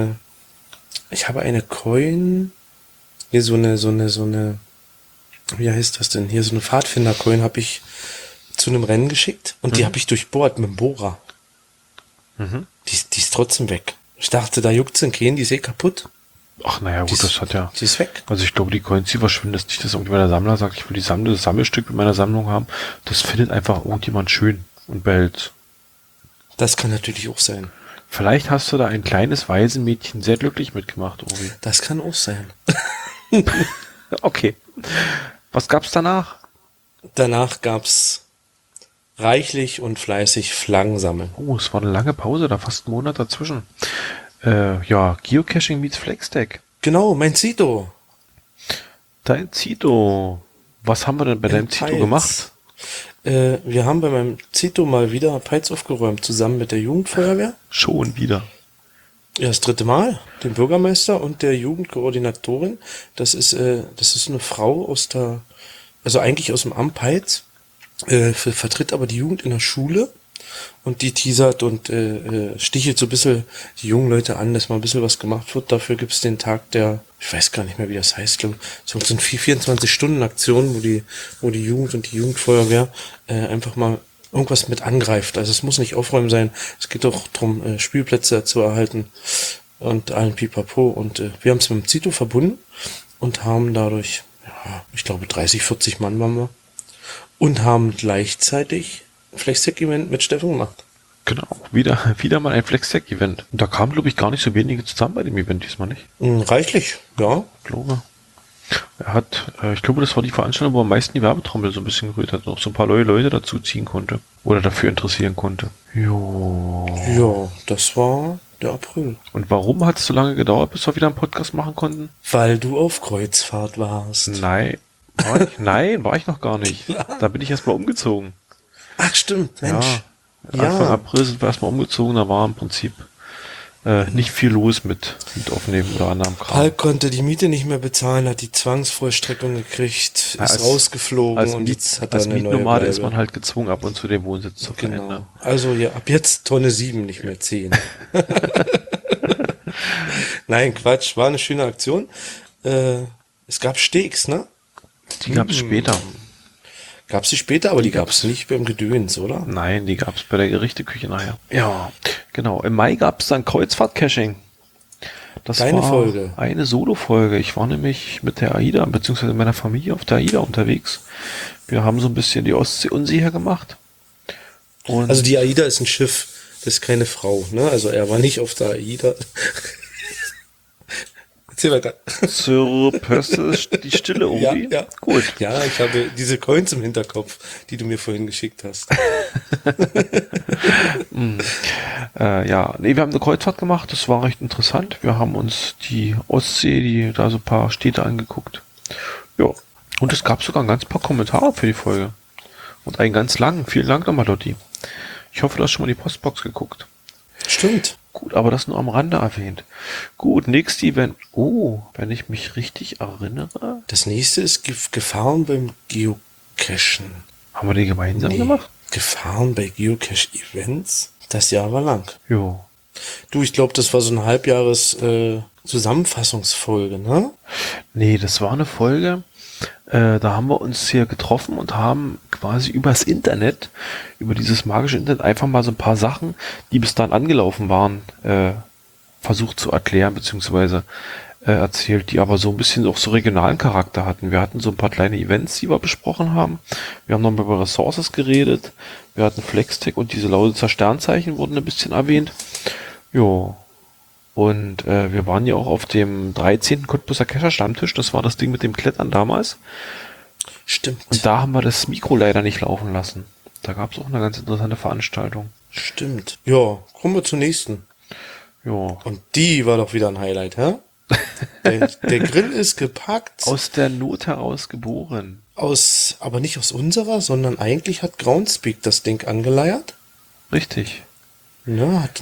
eine Coin, hier so eine, wie heißt das denn? Hier so eine Pfadfinder-Coin habe ich zu einem Rennen geschickt und die habe ich durchbohrt mit dem Bohrer. Die ist trotzdem weg. Ich dachte, da juckt's in Kehen, die ist eh kaputt. Ach naja, gut, das hat ja... Die ist weg. Also ich glaube, die Coins, die verschwinden, ist nicht, dass irgendjemand der Sammler sagt, ich will das Sammelstück mit meiner Sammlung haben. Das findet einfach irgendjemand schön und behält. Das kann natürlich auch sein. Vielleicht hast du da ein kleines Waisenmädchen sehr glücklich mitgemacht, Obi. Das kann auch sein. Okay. Was gab's danach? Danach gab's reichlich und fleißig Flaggen sammeln. Oh, es war eine lange Pause, da fast ein Monat dazwischen. Geocaching meets Flexdeck. Genau, mein Zito. Dein Zito. Was haben wir denn bei deinem Zito Peitz. gemacht? Wir haben bei meinem Zito mal wieder Peitz aufgeräumt, zusammen mit der Jugendfeuerwehr. Schon wieder. Ja, das 3. Mal, dem Bürgermeister und der Jugendkoordinatorin. Das ist eine Frau also eigentlich aus dem Amt Peitz, vertritt aber die Jugend in der Schule und die teasert und stichelt so ein bisschen die jungen Leute an, dass mal ein bisschen was gemacht wird. Dafür gibt's den Tag ich weiß gar nicht mehr, wie das heißt, glaube ich, so eine 24-Stunden-Aktion, wo die Jugend und die Jugendfeuerwehr einfach mal irgendwas mit angreift. Also es muss nicht Aufräumen sein. Es geht doch darum, Spielplätze zu erhalten und allen Pipapo. Und wir haben es mit dem Zito verbunden und haben dadurch, ja, ich glaube 30, 40 Mann waren wir und haben gleichzeitig ein Flextech-Event mit Steffen gemacht. Genau, wieder mal ein Flextech-Event. Und da kamen, glaube ich, gar nicht so wenige zusammen bei dem Event diesmal nicht. Reichlich, ja. Ich glaube. Ich glaube, das war die Veranstaltung, wo am meisten die Werbetrommel so ein bisschen gerührt hat und auch so ein paar neue Leute dazu ziehen konnte. Oder dafür interessieren konnte. Jo. Ja, das war der April. Und warum hat es so lange gedauert, bis wir wieder einen Podcast machen konnten? Weil du auf Kreuzfahrt warst. Nein. Nein, war ich noch gar nicht. Da bin ich erstmal umgezogen. Ach stimmt, Mensch. Anfang April sind wir erstmal umgezogen, da war im Prinzip nicht viel los mit Aufnehmen oder anderem Kram. Palk konnte die Miete nicht mehr bezahlen, hat die Zwangsvollstreckung gekriegt, ist rausgeflogen und jetzt hat er eine neue Mietnomade Bleibe. ist man halt gezwungen, ab und zu den Wohnsitz zu verändern. Genau. Also ja, ab jetzt Tonne 7, nicht mehr 10. Nein, Quatsch, war eine schöne Aktion. Es gab Steaks, ne? Die gab es später. Gab's die später, aber die gab's nicht beim Gedöns, oder? Nein, die gab es bei der Gerichteküche nachher. Ja, genau. Im Mai gab es dann Kreuzfahrt-Caching. Das Deine war Folge. eine Solo-Folge. Ich war nämlich mit der AIDA, beziehungsweise meiner Familie auf der AIDA unterwegs. Wir haben so ein bisschen die Ostsee unsicher gemacht. Und Also die AIDA ist ein Schiff, das ist keine Frau, ne? Also er war nicht auf der AIDA. Erzähl weiter. hörst du die Stille irgendwie? Ja. Gut. Ja, ich habe diese Coins im Hinterkopf, die du mir vorhin geschickt hast. Wir haben eine Kreuzfahrt gemacht, das war recht interessant. Wir haben uns die Ostsee, da so ein paar Städte angeguckt. Ja, und es gab sogar ein ganz paar Kommentare für die Folge. Und einen ganz langen. Vielen Dank nochmal, Lotti. Ich hoffe, du hast schon mal die Postbox geguckt. Stimmt. Gut, aber das nur am Rande erwähnt. Gut, nächstes Event. Oh, wenn ich mich richtig erinnere. Das nächste ist Gefahren beim Geocachen. Haben wir die gemeinsam gemacht? Gefahren bei Geocache-Events. Das Jahr war lang. Jo. Du, ich glaube, das war so ein Halbjahres Zusammenfassungsfolge, ne? Nee, das war eine Folge, da haben wir uns hier getroffen und haben quasi übers Internet, über dieses magische Internet, einfach mal so ein paar Sachen, die bis dahin angelaufen waren, versucht zu erklären, beziehungsweise erzählt, die aber so ein bisschen auch so regionalen Charakter hatten. Wir hatten so ein paar kleine Events, die wir besprochen haben. Wir haben nochmal über Ressources geredet. Wir hatten Flextech und diese Lausitzer Sternzeichen wurden ein bisschen erwähnt. Jo. Und wir waren ja auch auf dem 13. Cottbuser Kescher Stammtisch. Das war das Ding mit dem Klettern damals. Stimmt. Und da haben wir das Mikro leider nicht laufen lassen. Da gab es auch eine ganz interessante Veranstaltung. Stimmt. Ja, kommen wir zur nächsten. Ja. Und die war doch wieder ein Highlight, hä? Der Grill ist gepackt. Aus der Not heraus geboren. Aber nicht aus unserer, sondern eigentlich hat Groundspeak das Ding angeleiert. Richtig. Ja, hat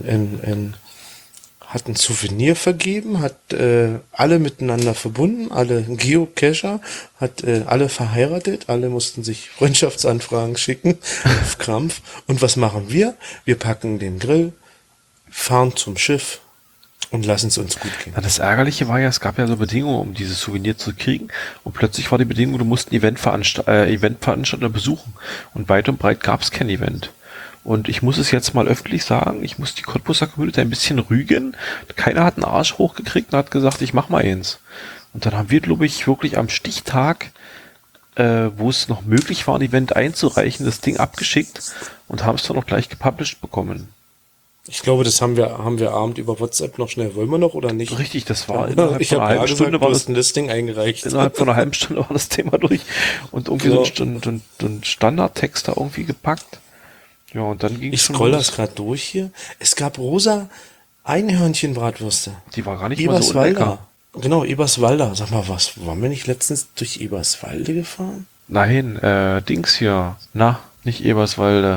ein Souvenir vergeben, hat alle miteinander verbunden, alle Geocacher, hat alle verheiratet, alle mussten sich Freundschaftsanfragen schicken auf Krampf. Und was machen wir? Wir packen den Grill, fahren zum Schiff und lassen es uns gut gehen. Na, das Ärgerliche war ja, es gab ja so Bedingungen, um dieses Souvenir zu kriegen. Und plötzlich war die Bedingung, du musst ein Eventveranstalter besuchen. Und weit und breit gab es kein Event. Und ich muss es jetzt mal öffentlich sagen, ich muss die Cottbuser Community ein bisschen rügen. Keiner hat einen Arsch hochgekriegt und hat gesagt, ich mach mal eins. Und dann haben wir, glaube ich, wirklich am Stichtag, wo es noch möglich war, ein Event einzureichen, das Ding abgeschickt und haben es dann auch gleich gepublished bekommen. Ich glaube, das haben wir Abend über WhatsApp noch schnell. Wollen wir noch oder nicht? Richtig, das war Ich habe ja gesagt, du hast ein Listing eingereicht. Innerhalb von einer halben Stunde war das Thema durch und irgendwie so ein Standardtext da irgendwie gepackt. Ja, und dann ging es Ich scroll das gerade durch hier. Es gab rosa Einhörnchenbratwürste. Die war gar nicht mal so lecker. Genau, Eberswalder. Sag mal, waren wir nicht letztens durch Eberswalde gefahren? Nein, Dings hier. Na, nicht Eberswalde.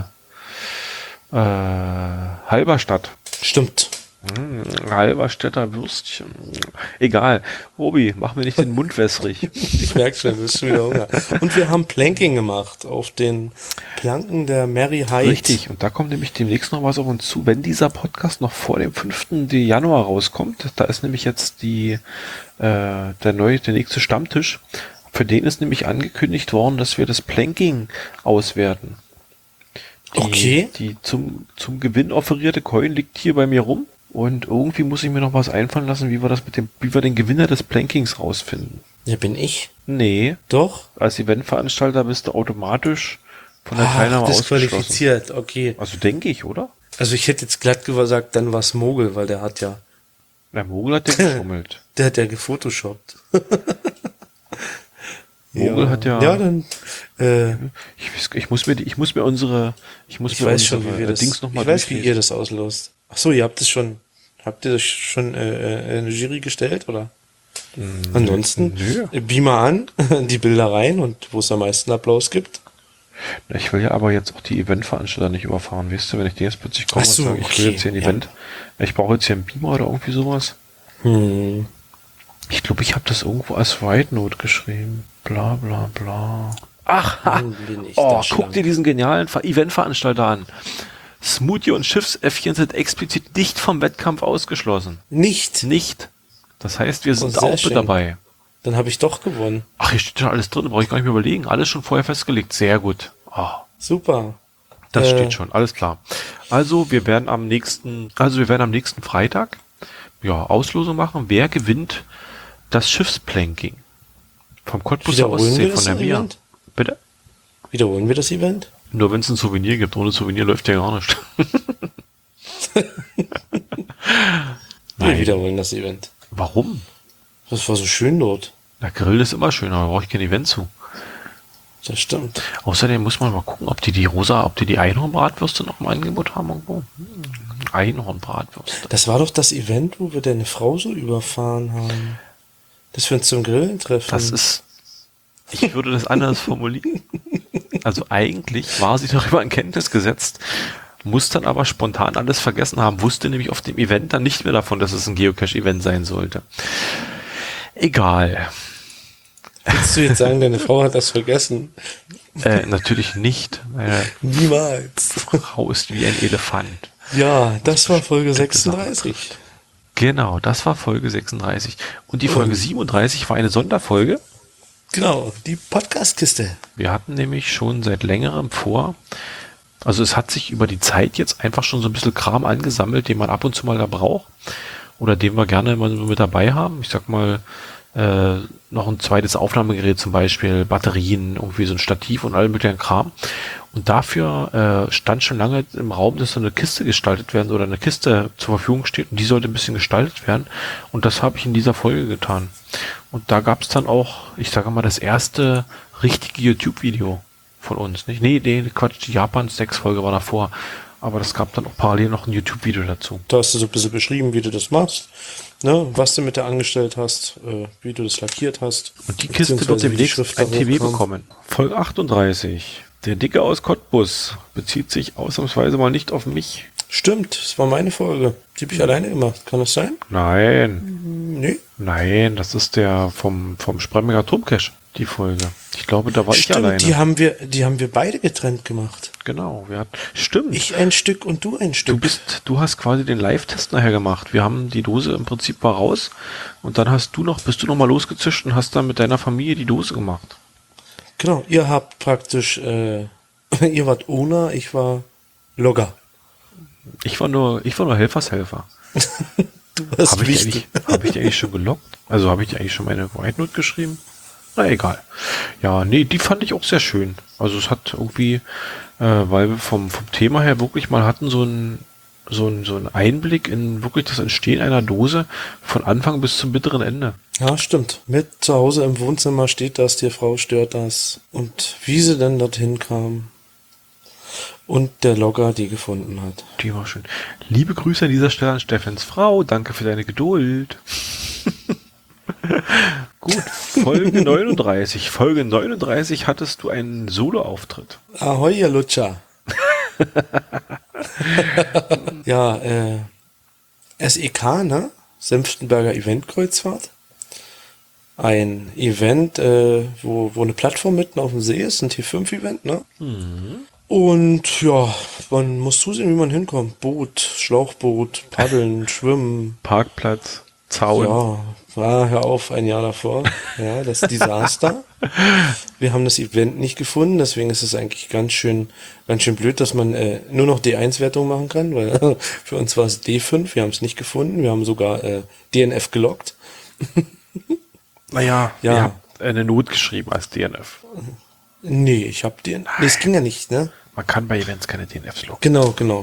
Halberstadt. Stimmt. Halberstädter Würstchen. Egal. Robi, mach mir nicht den Mund wässrig. Ich merke schon, du bist schon wieder Hunger. Und wir haben Planking gemacht auf den Planken der Mary Hyde. Richtig, und da kommt nämlich demnächst noch was auf uns zu, wenn dieser Podcast noch vor dem 5. Januar rauskommt. Da ist nämlich jetzt der nächste Stammtisch. Für den ist nämlich angekündigt worden, dass wir das Planking auswerten. Die zum Gewinn offerierte Coin liegt hier bei mir rum. Und irgendwie muss ich mir noch was einfallen lassen, wie wir den Gewinner des Plankings rausfinden. Ja, bin ich? Nee. Doch? Als Eventveranstalter bist du automatisch von der Teilnahme ausgeschlossen. Disqualifiziert, okay. Also denke ich, oder? Also ich hätte jetzt glatt gesagt, dann war es Mogel, weil der hat ja... Der Mogel hat ja geschummelt. Der hat ja gefotoshoppt. Mogel hat ja... Ja, dann... Ich muss mir unsere Dings nochmal Ich weiß, wie ihr das auslost. Ach so, habt ihr das schon eine Jury gestellt, oder? Ansonsten, Beamer an, die Bilder rein und wo es am meisten Applaus gibt. Ich will ja aber jetzt auch die Eventveranstalter nicht überfahren, weißt du, wenn ich den jetzt plötzlich komme und sage, ich will jetzt hier ein Event, ich brauche jetzt hier einen Beamer oder irgendwie sowas. Ich glaube, ich habe das irgendwo als White Note geschrieben. Bla bla bla. Ach, guck dir diesen genialen Eventveranstalter an. Smoothie und Schiffsäffchen sind explizit nicht vom Wettkampf ausgeschlossen. Nicht. Das heißt, wir sind auch mit dabei. Dann habe ich doch gewonnen. Ach, hier steht schon alles drin, brauche ich gar nicht mehr überlegen. Alles schon vorher festgelegt. Sehr gut. Oh. Super. Das steht schon, alles klar. Also, wir werden am nächsten Freitag Auslosung machen. Wer gewinnt das Schiffsplanking? Vom Cottbuser Ostsee, von der Mia. Bitte? Wiederholen wir das Event? Nur wenn es ein Souvenir gibt. Ohne Souvenir läuft ja gar nicht. Wir wiederholen das Event. Warum? Das war so schön dort. Der Grill ist immer schön, aber da brauche ich kein Event zu. Das stimmt. Außerdem muss man mal gucken, ob die die Einhornbratwürste noch im Angebot haben irgendwo. Einhornbratwürste. Das war doch das Event, wo wir deine Frau so überfahren haben. Dass wir uns zum Grillen treffen. Ich würde das anders formulieren. Also eigentlich war sie darüber in Kenntnis gesetzt, muss dann aber spontan alles vergessen haben, wusste nämlich auf dem Event dann nicht mehr davon, dass es ein Geocache-Event sein sollte. Egal. Willst du jetzt sagen, deine Frau hat das vergessen? Natürlich nicht. Niemals. Frau ist wie ein Elefant. Ja, das war Folge bestimmte Sachen 36. Genau, das war Folge 36. Und die Folge Und 37 war eine Sonderfolge. genau, die Podcast-Kiste. Wir hatten nämlich schon seit längerem vor, also es hat sich über die Zeit jetzt einfach schon so ein bisschen Kram angesammelt, den man ab und zu mal da braucht oder den wir gerne mal so mit dabei haben. Ich sag mal, noch ein zweites Aufnahmegerät zum Beispiel, Batterien, irgendwie so ein Stativ und all möglichen Kram. Und dafür stand schon lange im Raum, dass so eine Kiste gestaltet werden oder eine Kiste zur Verfügung steht und die sollte ein bisschen gestaltet werden. Und das habe ich in dieser Folge getan. Und da gab es dann auch, ich sage mal, das erste richtige YouTube-Video von uns. Nicht? Nee, Quatsch, die Japan-Snacks-Folge war davor. Aber das gab dann auch parallel noch ein YouTube-Video dazu. Da hast du so ein bisschen beschrieben, wie du das machst, ne? Was du mit der angestellt hast, wie du das lackiert hast. Und die Kiste wird beziehungsweise wie die demnächst Schrift ein darauf TV kam. bekommen. Folge 38. Der Dicke aus Cottbus bezieht sich ausnahmsweise mal nicht auf mich. Stimmt, das war meine Folge. Die habe ich alleine gemacht. Kann das sein? Nein, Nee. das ist der vom Spremminger Turmcache, die Folge. Ich glaube, da war ich Stimmt, alleine. die haben wir beide getrennt gemacht. Genau, stimmt. Ich ein Stück und du ein Stück. Du hast quasi den Live-Test nachher gemacht. Wir haben die Dose im Prinzip war raus und dann bist du noch mal losgezischt und hast dann mit deiner Familie die Dose gemacht. Genau, ihr habt praktisch, ihr wart Owner, ich war Logger. Ich war nur Helfershelfer. Du warst Habe ich, wichtig. hab ich die eigentlich schon gelockt? Also habe ich die eigentlich schon meine White Note geschrieben? Na egal. Ja, nee, die fand ich auch sehr schön. Also es hat irgendwie, weil wir vom Thema her wirklich mal hatten, so einen Einblick in wirklich das Entstehen einer Dose von Anfang bis zum bitteren Ende. Ja, stimmt. Mit zu Hause im Wohnzimmer steht das, die Frau stört das. Und wie sie denn dorthin kam. Und der Logger die gefunden hat. Die war schön. Liebe Grüße an dieser Stelle an Steffens Frau. Danke für deine Geduld. Gut, Folge 39. Folge 39 hattest du einen Solo-Auftritt. Ahoi, ihr Lutscher. Ja, SEK, ne? Senftenberger Eventkreuzfahrt. Ein Event, wo eine Plattform mitten auf dem See ist, ein T5-Event, ne? Und ja, man muss zusehen, wie man hinkommt. Boot, Schlauchboot, Paddeln, Schwimmen. Parkplatz, Zaun. Ja, hör auf, ein Jahr davor. Ja, das Desaster. Wir haben das Event nicht gefunden, deswegen ist es eigentlich ganz schön blöd, dass man nur noch D1-Wertung machen kann, weil für uns war es D5, wir haben es nicht gefunden, wir haben sogar DNF gelockt. Naja, Ja. ihr habt eine Not geschrieben als DNF. Nee, ich hab den. Nee, es ging ja nicht, ne? Man kann bei Events keine DNFs locken. Genau.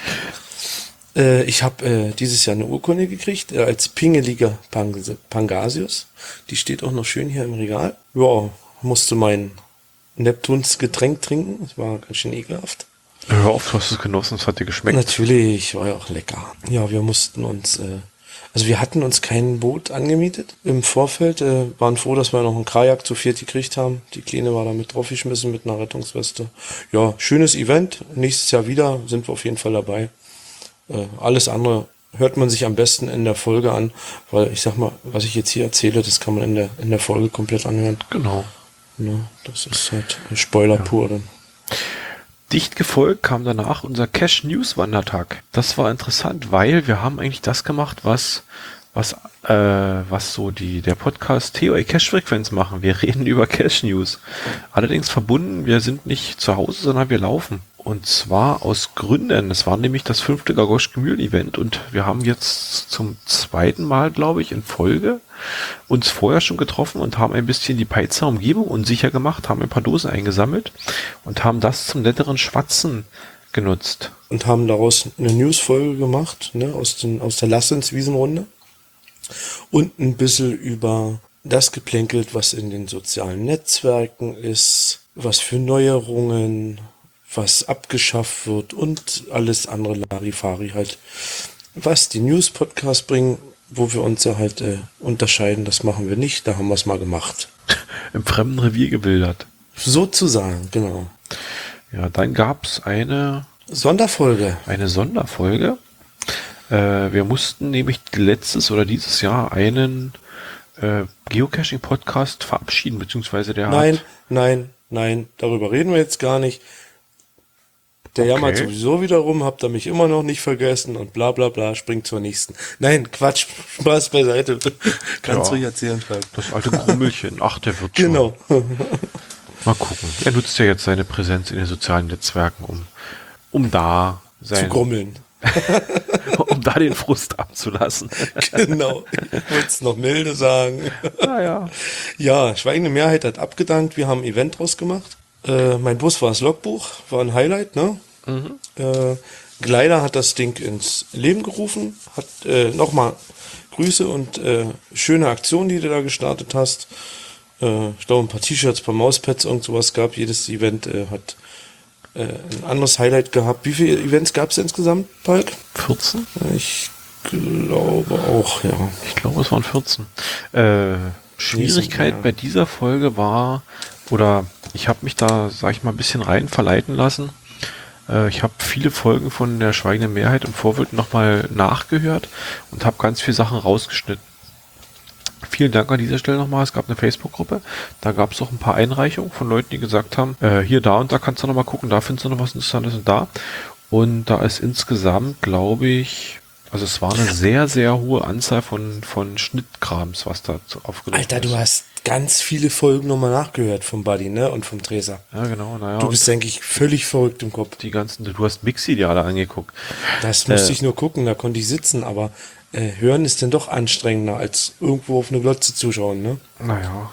Ich habe dieses Jahr eine Urkunde gekriegt als pingeliger Pangasius. Die steht auch noch schön hier im Regal. Ja, musste mein Neptuns Getränk trinken. Das war ganz schön ekelhaft. Hör auf, du hast es genossen, es hat dir geschmeckt. Natürlich, war ja auch lecker. Ja, wir mussten uns, also wir hatten uns kein Boot angemietet im Vorfeld, waren froh, dass wir noch einen Kajak zu viert gekriegt haben. Die Kleine war da mit draufgeschmissen mit einer Rettungsweste. Ja, schönes Event. Nächstes Jahr wieder sind wir auf jeden Fall dabei. Alles andere hört man sich am besten in der Folge an, weil ich sag mal, was ich jetzt hier erzähle, das kann man in der Folge komplett anhören. Genau. Ne, das ist halt Spoiler pur dann. Dicht gefolgt kam danach unser Cache News Wandertag. Das war interessant, weil wir haben eigentlich das gemacht, was so der Podcast TOA Cache Frequenz machen. Wir reden über Cache News. Allerdings verbunden, wir sind nicht zu Hause, sondern wir laufen. Und zwar aus Gründen. Es war nämlich das 5. Gagosch Mühlen Event und wir haben jetzt zum zweiten Mal, glaube ich, in Folge uns vorher schon getroffen und haben ein bisschen die Peitzer Umgebung unsicher gemacht, haben ein paar Dosen eingesammelt und haben das zum netteren Schwatzen genutzt. Und haben daraus eine News-Folge gemacht, ne, aus der Lassens-Wiesenrunde. Und ein bisschen über das geplänkelt, was in den sozialen Netzwerken ist, was für Neuerungen, was abgeschafft wird und alles andere Larifari halt, was die News-Podcasts bringen, wo wir uns ja halt unterscheiden, das machen wir nicht, da haben wir es mal gemacht. Im fremden Revier gewildert. Sozusagen, genau. Ja, dann gab's eine Sonderfolge. Wir mussten nämlich letztes oder dieses Jahr einen Geocaching-Podcast verabschieden, beziehungsweise Nein, darüber reden wir jetzt gar nicht. Der jammert Okay. sowieso wieder rum, habt ihr mich immer noch nicht vergessen und bla bla bla, springt zur nächsten. Nein, Quatsch, Spaß beiseite. Kannst Ja. ruhig erzählen, Falk. Das alte Grummelchen. Ach, der wird schon. Genau. Mal gucken. Er nutzt ja jetzt seine Präsenz in den sozialen Netzwerken, um da Zu grummeln. um da den Frust abzulassen. Genau. Ich wollte es noch milde sagen. Naja. Ja, Schweigende Mehrheit hat abgedankt. Wir haben ein Event draus gemacht. Mein Bus war das Logbuch, war ein Highlight, ne? Gleider hat das Ding ins Leben gerufen. Hat nochmal Grüße und schöne Aktion, die du da gestartet hast. Ich glaube, ein paar T-Shirts, ein paar Mauspads, irgend sowas gab. Jedes Event hat ein anderes Highlight gehabt. Wie viele Events gab es insgesamt, Palk? 14? Ich glaube auch, ja. Ich glaube, es waren 14. Schwierigkeit Ja. bei dieser Folge war, oder ich habe mich da, sag ich mal, ein bisschen rein verleiten lassen. Ich habe viele Folgen von der Schweigenden Mehrheit im Vorfeld nochmal nachgehört und habe ganz viele Sachen rausgeschnitten. Vielen Dank an dieser Stelle nochmal. Es gab eine Facebook-Gruppe. Da gab es auch ein paar Einreichungen von Leuten, die gesagt haben, hier, da und da kannst du nochmal gucken, da findest du noch was Interessantes und da. Und da ist insgesamt, glaube ich, also es war eine sehr, sehr hohe Anzahl von Schnittkrams, was da aufgenommen Alter, ist. du hast ganz viele Folgen nochmal nachgehört vom Buddy, ne? Und vom Treser. Ja, genau, naja. Du bist, denke ich, völlig verrückt im Kopf. die ganzen, du hast Mixi dir alle angeguckt. Das musste ich nur gucken, da konnte ich sitzen, aber hören ist denn doch anstrengender, als irgendwo auf eine Glotze zuschauen, ne? Naja.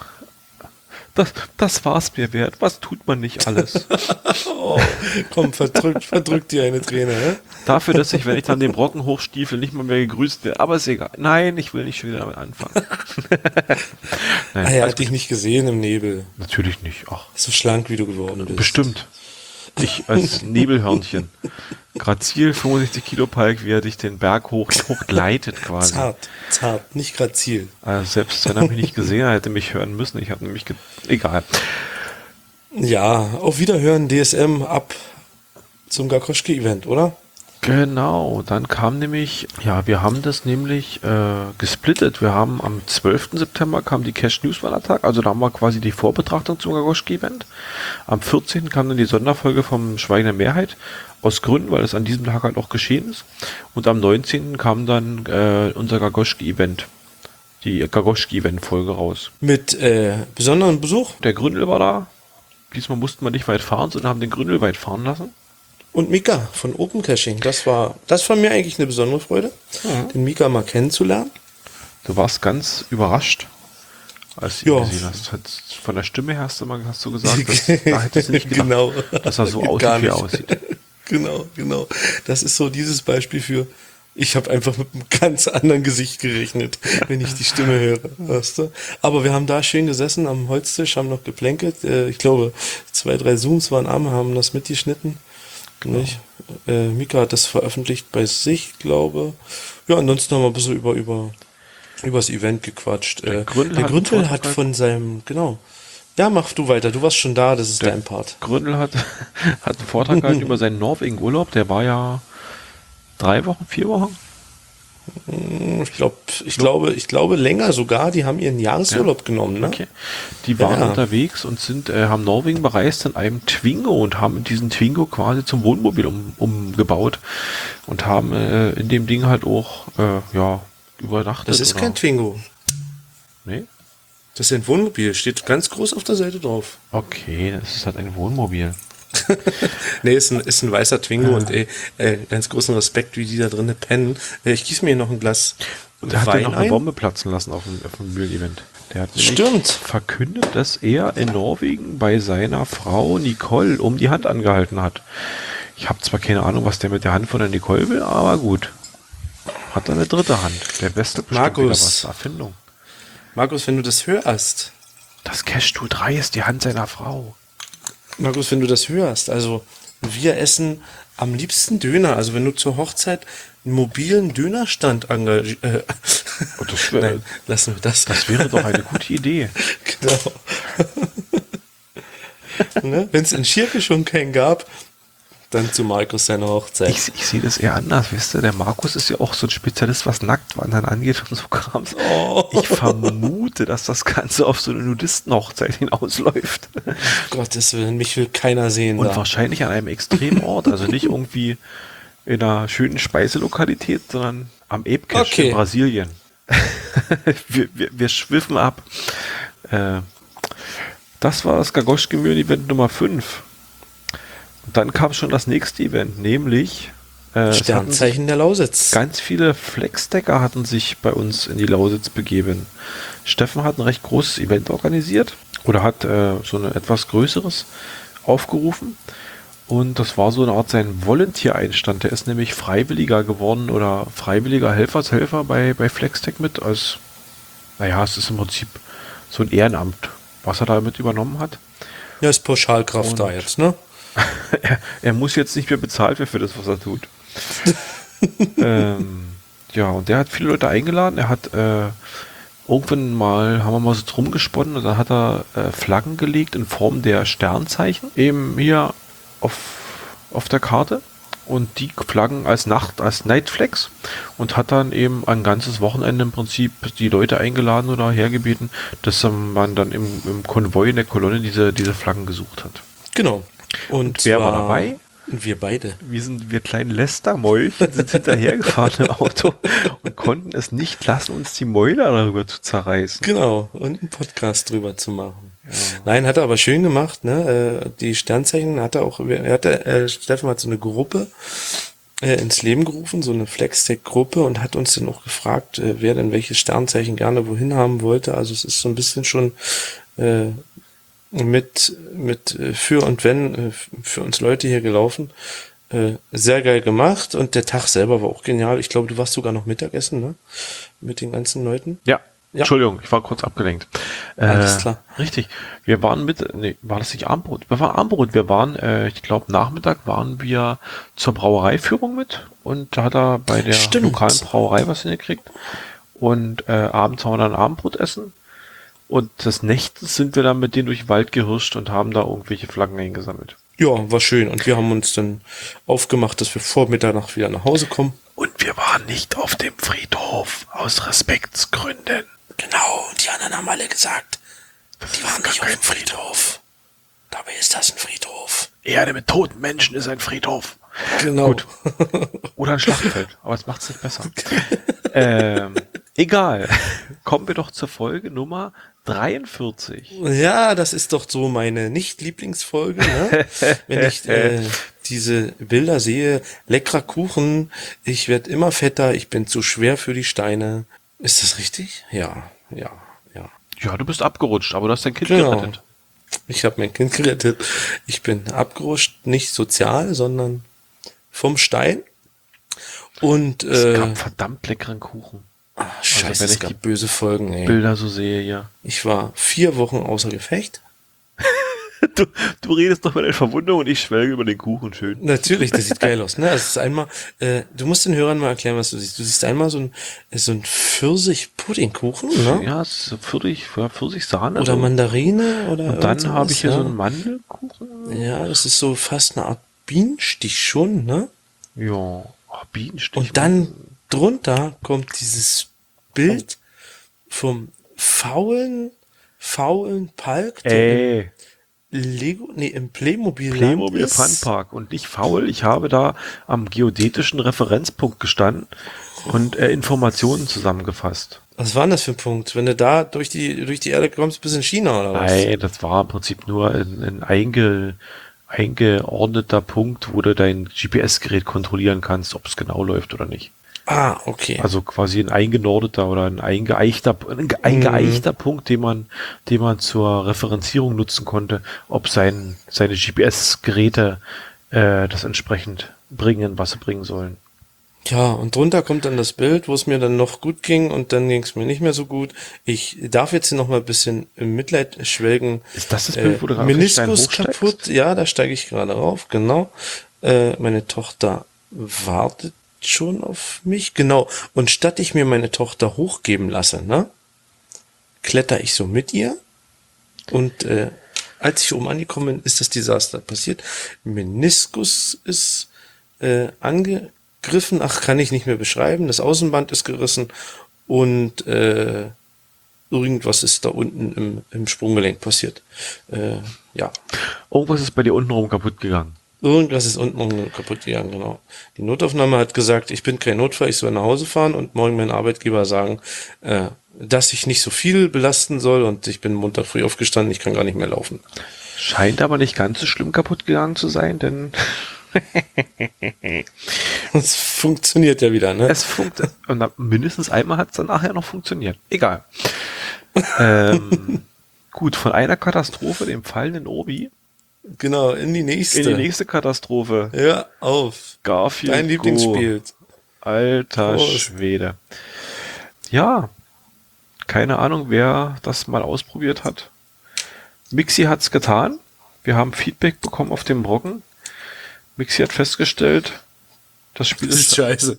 Das war's mir wert. Was tut man nicht alles? Oh, komm, verdrückt dir eine Träne, ne? Dafür, dass ich, wenn ich dann den Brocken hochstiefel, nicht mal mehr gegrüßt werde. Aber ist egal. Nein, ich will nicht schon wieder damit anfangen. Nein, Ah, er alles hat dich nicht gesehen im Nebel. natürlich nicht. Ach, So schlank, wie du geworden bist. bestimmt. Ich als Nebelhörnchen. Grazil, 65 Kilo Palk, wie er dich den Berg hochgleitet quasi. Zart, nicht grazil. Also selbst wenn er mich nicht gesehen hat, hätte mich hören müssen. Ich habe nämlich egal. Ja, auf Wiederhören DSM ab zum Gakoschke-Event, oder? Genau, dann kam nämlich, ja, wir haben das nämlich gesplittet. Wir haben am 12. September kam die Cash News Wandertag, also da haben wir quasi die Vorbetrachtung zum Gagoschki-Event. Am 14. kam dann die Sonderfolge vom Schweigen der Mehrheit, aus Gründen, weil es an diesem Tag halt auch geschehen ist. Und am 19. kam dann unser Gagoschki-Event, die Gagoschki-Event-Folge raus. Mit besonderen Besuch Der Gründel war da. Diesmal mussten wir nicht weit fahren, sondern haben den Gründel weit fahren lassen. und Mika von Open Caching. Das war mir eigentlich eine besondere Freude, den Mika mal kennenzulernen. Du warst ganz überrascht, als du ihn Ja. gesehen hast. Von der Stimme her hast du gesagt, da hättest du nicht gedacht, Genau. dass er so Gar aussieht, wie er nicht. aussieht. Genau. Das ist so dieses Beispiel für, ich habe einfach mit einem ganz anderen Gesicht gerechnet, wenn ich die Stimme höre. Weißt du? Aber wir haben da schön gesessen am Holztisch, haben noch geplänkelt. Ich glaube, 2, 3 Zooms waren am, haben das mitgeschnitten. Nicht? Mika hat das veröffentlicht bei sich, glaube. Ja, ansonsten haben wir ein bisschen über das Event gequatscht. Der Gründel hat Gründel einen hat Vortrag von seinem, genau. Ja, mach du weiter. Du warst schon da, das ist dein Part. Gründel hat einen Vortrag gehalten über seinen Norwegen-Urlaub. Der war ja 3 Wochen, 4 Wochen. Ich glaube länger sogar. Die haben ihren Jahresurlaub genommen, ne? Okay. Die waren Ja. unterwegs und haben Norwegen bereist in einem Twingo und haben diesen Twingo quasi zum Wohnmobil umgebaut und haben in dem Ding halt auch übernachtet. Das ist oder- kein Twingo. Nee? Das ist ein Wohnmobil. Steht ganz groß auf der Seite drauf. Okay, das ist halt ein Wohnmobil. Nee, ist ein weißer Twingo und ganz großen Respekt, wie die da drinnen pennen. Ich gieße mir hier noch ein Glas Und der hat ja Wein noch eine ein. Bombe platzen lassen auf dem Müll-Event. Der hat nämlich Stimmt. verkündet, dass er in Norwegen bei seiner Frau Nicole um die Hand angehalten hat. Ich habe zwar keine Ahnung, was der mit der Hand von der Nicole will, aber gut. Hat er eine dritte Hand. Der beste bestimmt Markus. wieder was. Erfindung. Markus, wenn du das hörst, Das Cash-Tool 3 ist die Hand seiner Frau. Markus, wenn du das hörst, also wir essen am liebsten Döner. Also wenn du zur Hochzeit einen mobilen Dönerstand engagierst. Oh, das wär- Nein, lassen wir das. Das wäre doch eine gute Idee. Genau. Ne? Wenn es in Schirke schon keinen gab, Dann zu Markus seiner Hochzeit. Ich sehe das eher anders, weißt du? Der Markus ist ja auch so ein Spezialist, was Nacktwandern angeht und so Krams. Oh. Ich vermute, dass das Ganze auf so eine Nudistenhochzeit hinausläuft. Gottes Willen, mich will keiner sehen Und da. wahrscheinlich an einem Extremort, also nicht irgendwie in einer schönen Speiselokalität, sondern am Ape Cache Okay. in Brasilien. wir schwiffen ab. Das war das Gagosch-Gemüse-Event Nummer 5. Und dann kam schon das nächste Event, nämlich es hatten sich Sternzeichen der Lausitz. ganz viele Flexdecker hatten sich bei uns in die Lausitz begeben. Steffen hat ein recht großes Event organisiert oder hat so ein etwas größeres aufgerufen. Und das war so eine Art sein Volunteer-Einstand. Der ist nämlich Freiwilliger geworden oder freiwilliger Helfershelfer bei Flextech mit. Es ist im Prinzip so ein Ehrenamt, was er damit übernommen hat. Ja, ist Pauschalkraft da Und- jetzt, ne? Er muss jetzt nicht mehr bezahlt werden für das, was er tut. Ja, und der hat viele Leute eingeladen. Er hat irgendwann mal, haben wir mal so drum gesponnen und dann hat er Flaggen gelegt in Form der Sternzeichen, eben hier auf der Karte. Und die Flaggen als Nightflags und hat dann eben ein ganzes Wochenende im Prinzip die Leute eingeladen oder hergebeten, dass man dann im Konvoi in der Kolonne diese Flaggen gesucht hat. Genau. Und wer war zwar- dabei? Wir beide. Wir kleinen Lästermäulchen sind hinterhergefahren im Auto und konnten es nicht lassen, uns die Mäuler darüber zu zerreißen. Genau, und einen Podcast drüber zu machen. Nein, hat er aber schön gemacht, ne? Die Sternzeichen Steffen hat so eine Gruppe ins Leben gerufen, so eine Flextech-Gruppe und hat uns dann auch gefragt, wer denn welches Sternzeichen gerne wohin haben wollte. Also es ist so ein bisschen schon mit für und wenn für uns Leute hier gelaufen. Sehr geil gemacht und der Tag selber war auch genial. Ich glaube, du warst sogar noch Mittagessen, ne? Mit den ganzen Leuten. Ja. Ja. Entschuldigung, ich war kurz abgelenkt. Alles klar. Richtig. Wir waren war das nicht Abendbrot? Wir waren Abendbrot. Wir waren, ich glaube, Nachmittag waren wir zur Brauereiführung mit und da hat er bei der Stimmt. lokalen Brauerei was hingekriegt. Und abends haben wir dann Abendbrot essen. Und des Nächtens sind wir dann mit denen durch den Wald gehirscht und haben da irgendwelche Flaggen eingesammelt. Ja, war schön. Und wir haben uns dann aufgemacht, dass wir vor Mitternacht wieder nach Hause kommen. Und wir waren nicht auf dem Friedhof, aus Respektsgründen. Genau, und die anderen haben alle gesagt, die waren nicht auf dem Friedhof. Dabei ist das ein Friedhof. Erde mit toten Menschen ist ein Friedhof. Genau. Gut. Oder ein Schlachtfeld, aber es macht es nicht besser. Egal. Kommen wir doch zur Folge Nummer 43. Ja, das ist doch so meine Nicht-Lieblingsfolge, ne? Wenn ich diese Bilder sehe, leckerer Kuchen, ich werde immer fetter, ich bin zu schwer für die Steine. Ist das richtig? Ja. Ja, du bist abgerutscht, aber du hast dein Kind Genau. gerettet. Ich habe mein Kind gerettet. Ich bin abgerutscht, nicht sozial, sondern vom Stein. Und Es gab verdammt leckeren Kuchen. scheiße, wenn es ich gab die böse Folgen, ey. Bilder so sehe hier. Ich war 4 Wochen außer Gefecht. Du redest doch über deine Verwundung und ich schwelge über den Kuchen schön. Natürlich, das sieht geil aus, ne? Es ist einmal, du musst den Hörern mal erklären, was du siehst. Du siehst einmal so ein Pfirsich-Puddingkuchen, ne? Ja, es ist so Pfirsich-Sahne. Oder so. Mandarine oder Und dann irgend habe ich hier sowas, so einen Mandelkuchen. ja, das ist so fast eine Art Bienenstich schon, ne? Ja, Bienenstich. Und dann drunter kommt dieses Bild vom faulen Palk, der im im Playmobil Playmobil ist. Funpark und nicht faul. Ich habe da am geodätischen Referenzpunkt gestanden und Informationen zusammengefasst. Was war denn das für ein Punkt? Wenn du da durch die Erde kommst, bis in China oder was? Nein, das war im Prinzip nur ein eingeordneter Punkt, wo du dein GPS-Gerät kontrollieren kannst, ob es genau läuft oder nicht. Ah, okay. Also quasi ein eingenordeter oder ein eingeeichter Punkt, den man zur Referenzierung nutzen konnte, ob seine GPS-Geräte das entsprechend bringen, was sie bringen sollen. Ja, und drunter kommt dann das Bild, wo es mir dann noch gut ging und dann ging es mir nicht mehr so gut. Ich darf jetzt hier noch mal ein bisschen im Mitleid schwelgen. Ist das das Bild, wo du gerade auf den Stein Meniskus hochsteigst? kaputt, ja, da steige ich gerade rauf, genau. Meine Tochter wartet schon auf mich, genau. Und statt ich mir meine Tochter hochgeben lasse, ne, kletter ich so mit ihr und als ich oben angekommen bin, ist das Desaster passiert. Meniskus ist angegriffen, kann ich nicht mehr beschreiben. Das Außenband ist gerissen und irgendwas ist da unten im Sprunggelenk passiert. Ja. Irgendwas ist bei dir untenrum kaputt gegangen. Irgendwas ist unten kaputt gegangen, genau. Die Notaufnahme hat gesagt, ich bin kein Notfall, ich soll nach Hause fahren und morgen mein Arbeitgeber sagen, dass ich nicht so viel belasten soll und ich bin Montag früh aufgestanden, ich kann gar nicht mehr laufen. Scheint aber nicht ganz so schlimm kaputt gegangen zu sein, denn Es funktioniert ja wieder, ne? es funktioniert. Und mindestens einmal hat es dann nachher noch funktioniert. Egal. Gut, von einer Katastrophe, dem fallenden Obi, Genau, in die nächste. in die nächste Katastrophe. Ja, auf. Garfield Dein Lieblingsspiel. Alter Prost. Schwede. Ja, keine Ahnung, wer das mal ausprobiert hat. Mixi hat's getan. Wir haben Feedback bekommen auf dem Brocken. Mixi hat festgestellt, das Spiel Das ist ist scheiße.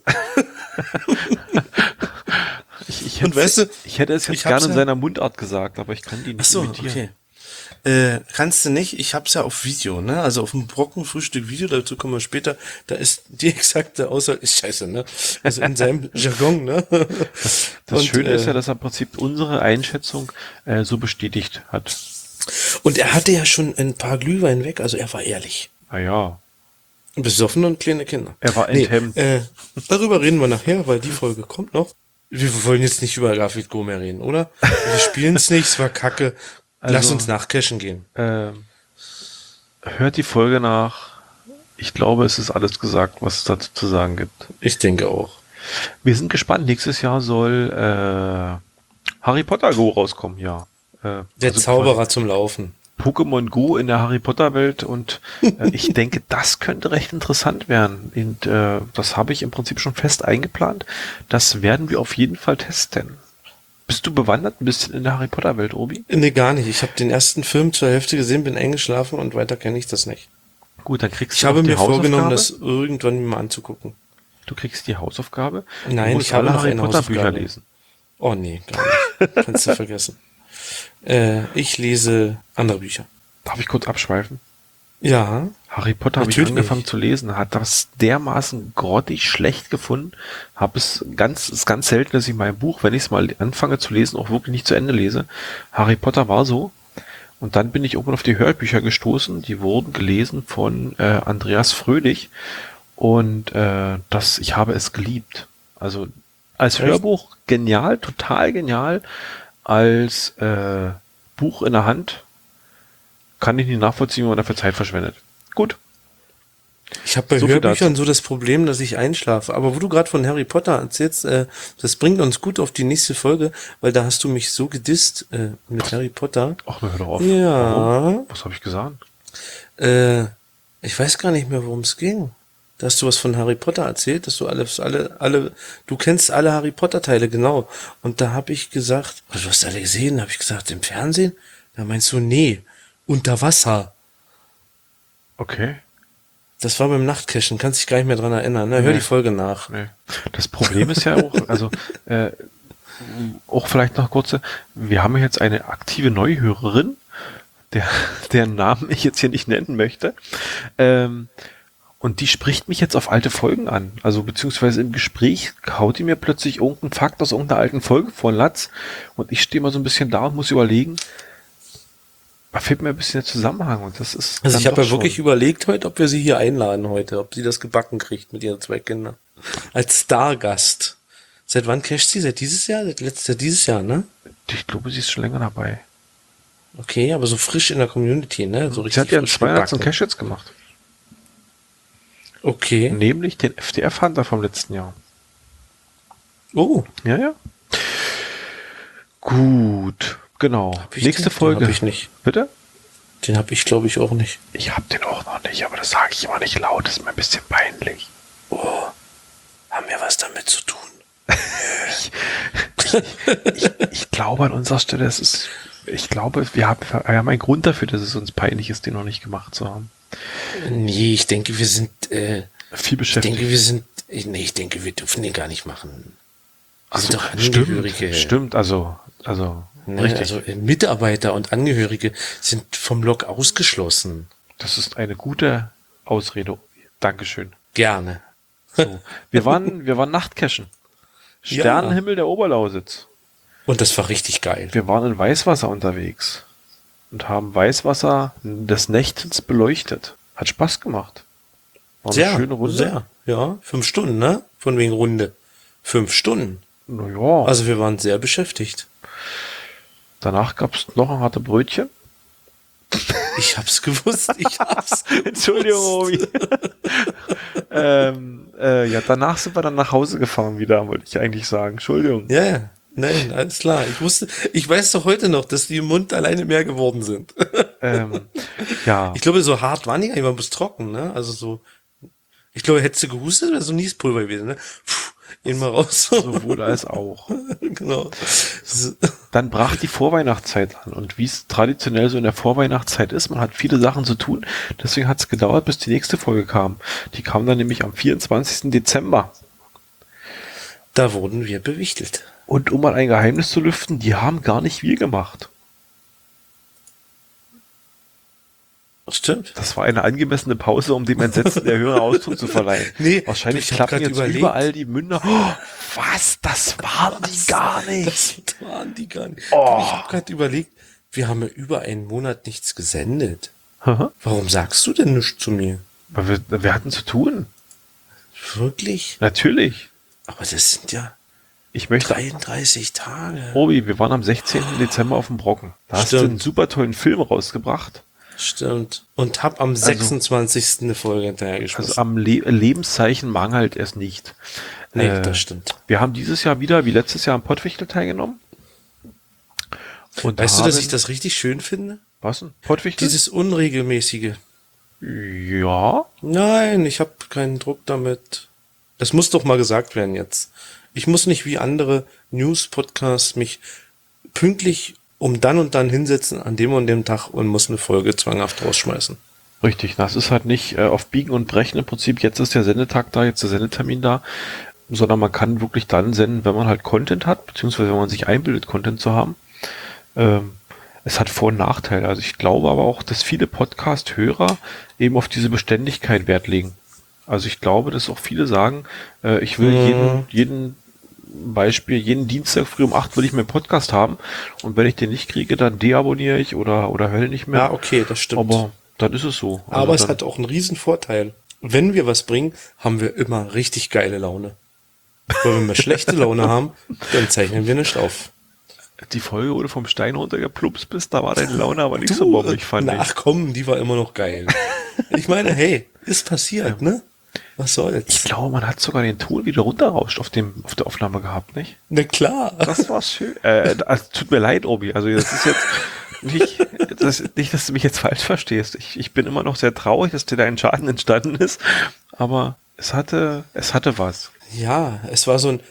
Ich Und weißt du, ich hätte es jetzt ich hab's gerne in ja- seiner Mundart gesagt, aber ich kann die nicht Ach so, imitieren. okay. Kannst du nicht, ich hab's ja auf Video, ne? Also auf dem Brockenfrühstück Video, dazu kommen wir später, da ist die exakte Aussage, ist scheiße, ne? Also in seinem Jargon, ne? Das Und, Schöne ist ja, dass er im Prinzip unsere Einschätzung so bestätigt hat. Und er hatte ja schon ein paar Glühwein weg, also er war ehrlich. Naja, Besoffen und kleine Kinder. Er war enthemmt. Darüber reden wir nachher, weil die Folge kommt noch. Wir wollen jetzt nicht über Garfield Go mehr reden, oder? Wir spielen es nicht, es war kacke. Lass Also- uns nachcashen gehen. hört die Folge nach. Ich glaube, es ist alles gesagt, was es dazu zu sagen gibt. Ich denke auch. Wir sind gespannt. Nächstes Jahr soll Harry Potter Go rauskommen, ja. Der Also Zauberer zum Laufen. Pokémon Go in der Harry Potter Welt und ich denke, das könnte recht interessant werden. Und das habe ich im Prinzip schon fest eingeplant. Das werden wir auf jeden Fall testen. Bist du bewandert ein bisschen in der Harry Potter Welt, Obi? Nee, gar nicht. Ich habe den ersten Film zur Hälfte gesehen, bin eingeschlafen und weiter kenne ich das nicht. Gut, dann kriegst Ich du habe noch die mir vorgenommen, Hausaufgabe. das irgendwann mir mal anzugucken. Du kriegst die Hausaufgabe. Nein, Du musst ich habe alle noch Harry eine Potter Bücher Hausaufgabe. lesen. Oh nee, gar nicht. Kannst du vergessen. Ich lese andere Bücher. Darf ich kurz abschweifen? Ja, Harry Potter habe ich Natürlich. angefangen zu lesen, hat das dermaßen grottig schlecht gefunden, ist ganz selten, dass ich mein Buch, wenn ich es mal anfange zu lesen, auch wirklich nicht zu Ende lese. Harry Potter war so. Und dann bin ich irgendwann auf die Hörbücher gestoßen, die wurden gelesen von Andreas Fröhlich und ich habe es geliebt. Also als Echt? Hörbuch genial, total genial, als Buch in der Hand kann ich nicht nachvollziehen, wenn man dafür Zeit verschwendet. Gut. ich habe bei So viel Hörbüchern so das Problem, dass ich einschlafe. Aber wo du gerade von Harry Potter erzählst, das bringt uns gut auf die nächste Folge, weil da hast du mich so gedisst mit Harry Potter. Ach, na, hör doch auf. Ja. Warum? Was habe ich gesagt? Ich weiß gar nicht mehr, worum es ging. Da hast du was von Harry Potter erzählt, dass du du kennst alle Harry Potter Teile, genau. Und da habe ich gesagt, du hast alle gesehen, habe ich gesagt, im Fernsehen? Da meinst du, nee, unter Wasser. Okay. Das war beim Nachtcachen, kannst dich gar nicht mehr dran erinnern, ne? Hör Nee. die Folge nach. Nee. Das Problem ist ja auch, also auch vielleicht noch kurze, wir haben jetzt eine aktive Neuhörerin, deren Namen ich jetzt hier nicht nennen möchte. Und die spricht mich jetzt auf alte Folgen an. Also beziehungsweise im Gespräch haut die mir plötzlich irgendeinen Fakt aus irgendeiner alten Folge vor den Latz und ich stehe mal so ein bisschen da und muss überlegen, da fehlt mir ein bisschen der Zusammenhang und das ist Also dann ich habe doch ja wirklich schon- überlegt heute, ob wir sie hier einladen heute, ob sie das gebacken kriegt mit ihren 2 Kindern. Als Stargast. Seit wann casht sie? Seit dieses Jahr? Seit dieses Jahr, ne? Ich glaube, sie ist schon länger dabei. Okay, aber so frisch in der Community, ne? So Sie richtig hat ja einen frisch 200. gebacken. Cash jetzt gemacht. Okay. Nämlich den FDF-Hunter vom letzten Jahr. Oh, Ja, ja. Gut, genau. Hab ich Nächste den? Den Folge. hab ich nicht. Bitte? den habe ich, glaube ich, auch nicht. Ich habe den auch noch nicht, aber das sage ich immer nicht laut. Das ist mir ein bisschen peinlich. Oh, haben wir was damit zu tun? Ich glaube an unserer Stelle, ich glaube, wir haben einen Grund dafür, dass es uns peinlich ist, den noch nicht gemacht zu haben. Nee, ich denke, wir sind, Viel ich beschäftigt. denke, ich denke, wir dürfen den gar nicht machen. Wir sind doch stimmt, Angehörige. stimmt, also Ne? Richtig. Also Mitarbeiter und Angehörige sind vom Lok ausgeschlossen. Das ist eine gute Ausrede. Dankeschön. Gerne. So. Wir waren Nachtcachen. Sternenhimmel der Oberlausitz. Und das war richtig geil. Wir waren in Weißwasser unterwegs und haben Weißwasser des Nächtens beleuchtet. Hat Spaß gemacht. War eine schöne Runde. Sehr. Ja, 5 Stunden, ne? Von wegen Runde. 5 Stunden. Naja. Also wir waren sehr beschäftigt. Danach gab es noch ein harte Brötchen. Ich hab's gewusst, ich hab's. Entschuldigung, Obi. Ja, danach sind wir dann nach Hause gefahren wieder, wollte ich eigentlich sagen. Entschuldigung. Ja, ja. Nein, alles klar. Ich weiß doch heute noch, dass die im Mund alleine mehr geworden sind. Ja. Ich glaube, so hart waren die gar nicht, man muss trocken, ne? Also so, ich glaube, hättest du gehustet, wäre so Niespulver gewesen, ne? Puh, ihn mal raus. Sowohl als auch. Genau. Dann brach die Vorweihnachtszeit an. Und wie es traditionell so in der Vorweihnachtszeit ist, man hat viele Sachen zu tun. Deswegen hat es gedauert, bis die nächste Folge kam. Die kam dann nämlich am 24. Dezember. Da wurden wir bewichtelt. Und um mal ein Geheimnis zu lüften, die haben gar nicht wir gemacht. Stimmt. Das war eine angemessene Pause, um dem Entsetzen der Hörer Ausdruck zu verleihen. Nee, wahrscheinlich ich hab klappen grad jetzt überlegt. überall die Münder. Oh, was? Das waren die gar nicht. Das waren die gar nicht. Oh. Ich habe gerade überlegt, wir haben ja über einen Monat nichts gesendet. Haha. Warum sagst du denn nichts zu mir? Weil wir hatten zu tun. Wirklich? Natürlich. Aber das sind ja Ich möchte 33 Tage. Obi, wir waren am 16. Dezember auf dem Brocken. Da hast du Stimmt. einen super tollen Film rausgebracht. Stimmt. Und hab am 26. eine Folge hinterhergeschmissen. Also am Lebenszeichen mangelt es nicht. Nee, das stimmt. Wir haben dieses Jahr wieder, wie letztes Jahr, am Pottwichtel teilgenommen. Und Weißt du, haben, dass ich das richtig schön finde? Was denn? Pottwichtel? Dieses Unregelmäßige. Ja. Nein, ich habe keinen Druck damit. Das muss doch mal gesagt werden jetzt. Ich muss nicht wie andere News-Podcasts mich pünktlich um dann und dann hinsetzen an dem und dem Tag und muss eine Folge zwanghaft rausschmeißen. Richtig, das ist halt nicht auf Biegen und Brechen im Prinzip, jetzt ist der Sendetag da, jetzt der Sendetermin da, sondern man kann wirklich dann senden, wenn man halt Content hat, beziehungsweise wenn man sich einbildet, Content zu haben. Es hat Vor- und Nachteile. Also ich glaube aber auch, dass viele Podcast-Hörer eben auf diese Beständigkeit Wert legen. Also ich glaube, dass auch viele sagen, ich will jeden Dienstag früh um 8 will ich meinen Podcast haben und wenn ich den nicht kriege, dann deabonniere ich oder höre nicht mehr. Ja, okay, das stimmt. Aber dann ist es so. Also Aber es dann, hat auch einen riesen Vorteil. Wenn wir was bringen, haben wir immer richtig geile Laune. Weil wenn wir schlechte Laune haben, dann zeichnen wir nicht auf. die Folge, wo du vom Stein runtergeplupst bist, da war deine Laune aber nicht so bombig, fand ich. Ach komm, die war immer noch geil. Ich meine, hey, ist passiert, ne? Was soll's? Ich glaube, man hat sogar den Ton wieder runterrauscht auf der Aufnahme gehabt, nicht? Na klar. Das war schön. Also, tut mir leid, Obi. Also das ist jetzt nicht, dass du mich jetzt falsch verstehst. Ich bin immer noch sehr traurig, dass dir da ein Schaden entstanden ist. Aber es hatte was. Ja, es war so ein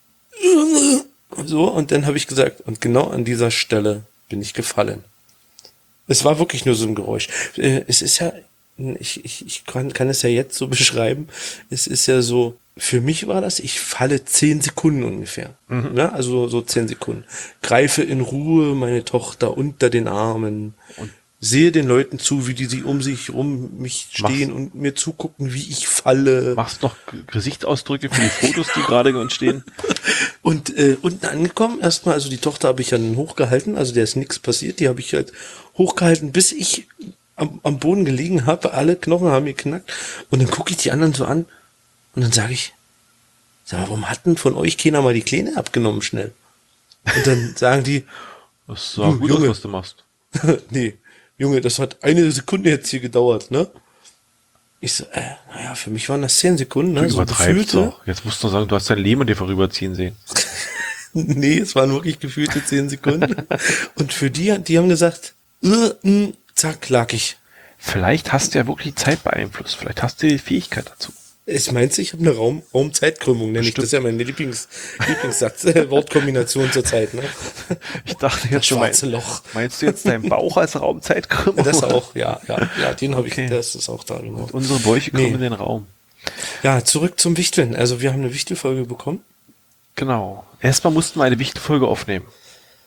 so und dann habe ich gesagt, und genau an dieser Stelle bin ich gefallen. Es war wirklich nur so ein Geräusch. Es ist ja, ich kann es ja jetzt so beschreiben, es ist ja so, für mich war das, ich falle 10 Sekunden ungefähr. Ja, also so 10 Sekunden. Greife in Ruhe meine Tochter unter den Armen und sehe den Leuten zu, wie die sich um sich rum mich stehen und mir zugucken, wie ich falle. Machst noch Gesichtsausdrücke für die Fotos, die gerade entstehen? Und unten angekommen, erstmal, also die Tochter habe ich dann hochgehalten, also der ist nichts passiert, die habe ich halt hochgehalten, bis ich am Boden gelegen habe, alle Knochen haben geknackt und dann gucke ich die anderen so an und dann sag mal, warum hat denn von euch keiner mal die Kleine abgenommen schnell? Und dann sagen die, Das sah gut aus, Junge. was du machst. nee, Junge, das hat eine Sekunde jetzt hier gedauert, ne? Ich so, naja, für mich waren das 10 Sekunden, ne? Du So übertreibst gefühlte. doch. Jetzt musst du sagen, du hast dein Leben an dir vorüberziehen sehen. Nee, es waren wirklich gefühlte 10 Sekunden. Und für die haben gesagt, zack, lag ich. Vielleicht hast du ja wirklich die Zeit beeinflusst. Vielleicht hast du die Fähigkeit dazu. Ich meinte, ich habe eine Raumzeitkrümmung, nenne ich. Das ist ja meine Lieblingssatz, Wortkombination zur Zeit, ne? Ich dachte Das jetzt schon, schwarze Loch. meinst du jetzt deinen Bauch als Raumzeitkrümmung? Das auch, ja, den habe Okay. ich, das ist auch da, genau. Unsere Bäuche kommen Nee. in den Raum. Ja, zurück zum Wichteln. Also wir haben eine Wichtelfolge bekommen. Genau. Erstmal mussten wir eine Wichtelfolge aufnehmen.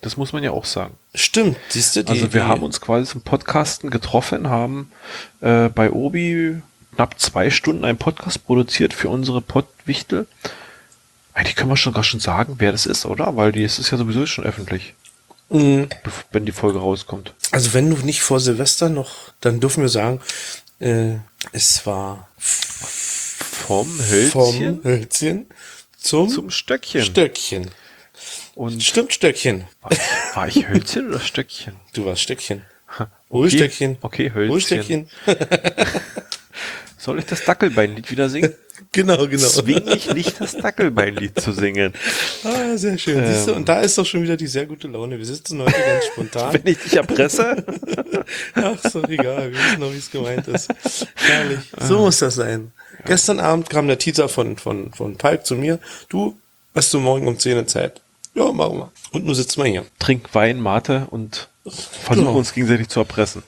Das muss man ja auch sagen. Stimmt, siehst du, Also wir haben uns quasi zum Podcasten getroffen, haben bei Obi knapp 2 Stunden einen Podcast produziert für unsere Pottwichtel. Eigentlich können wir sogar schon sagen, wer das ist, oder? Weil es ist ja sowieso schon öffentlich, wenn die Folge rauskommt. Also wenn du nicht vor Silvester noch, dann dürfen wir sagen, es war Vom Hölzchen zum Stöckchen. Stöckchen. Und Stimmt, Stöckchen. war ich Hölzchen oder Stöckchen? Du warst Stöckchen. Okay, Stöckchen. okay, Hölzchen. Soll ich das Dackelbeinlied wieder singen? Genau. Zwing mich nicht, das Dackelbeinlied zu singen. Ah, sehr schön. Siehst du, und da ist doch schon wieder die sehr gute Laune. Wir sitzen heute ganz spontan. Wenn ich dich erpresse. Ach, ist doch egal. Wir wissen noch, wie es gemeint ist. Herrlich. So muss das sein. Ja. Gestern Abend kam der Teaser von Palk zu mir. Du, hast du morgen um 10 Uhr Zeit? Ja, machen wir. Und nun sitzen wir hier. Trink Wein, Mate und versuchen uns gegenseitig zu erpressen.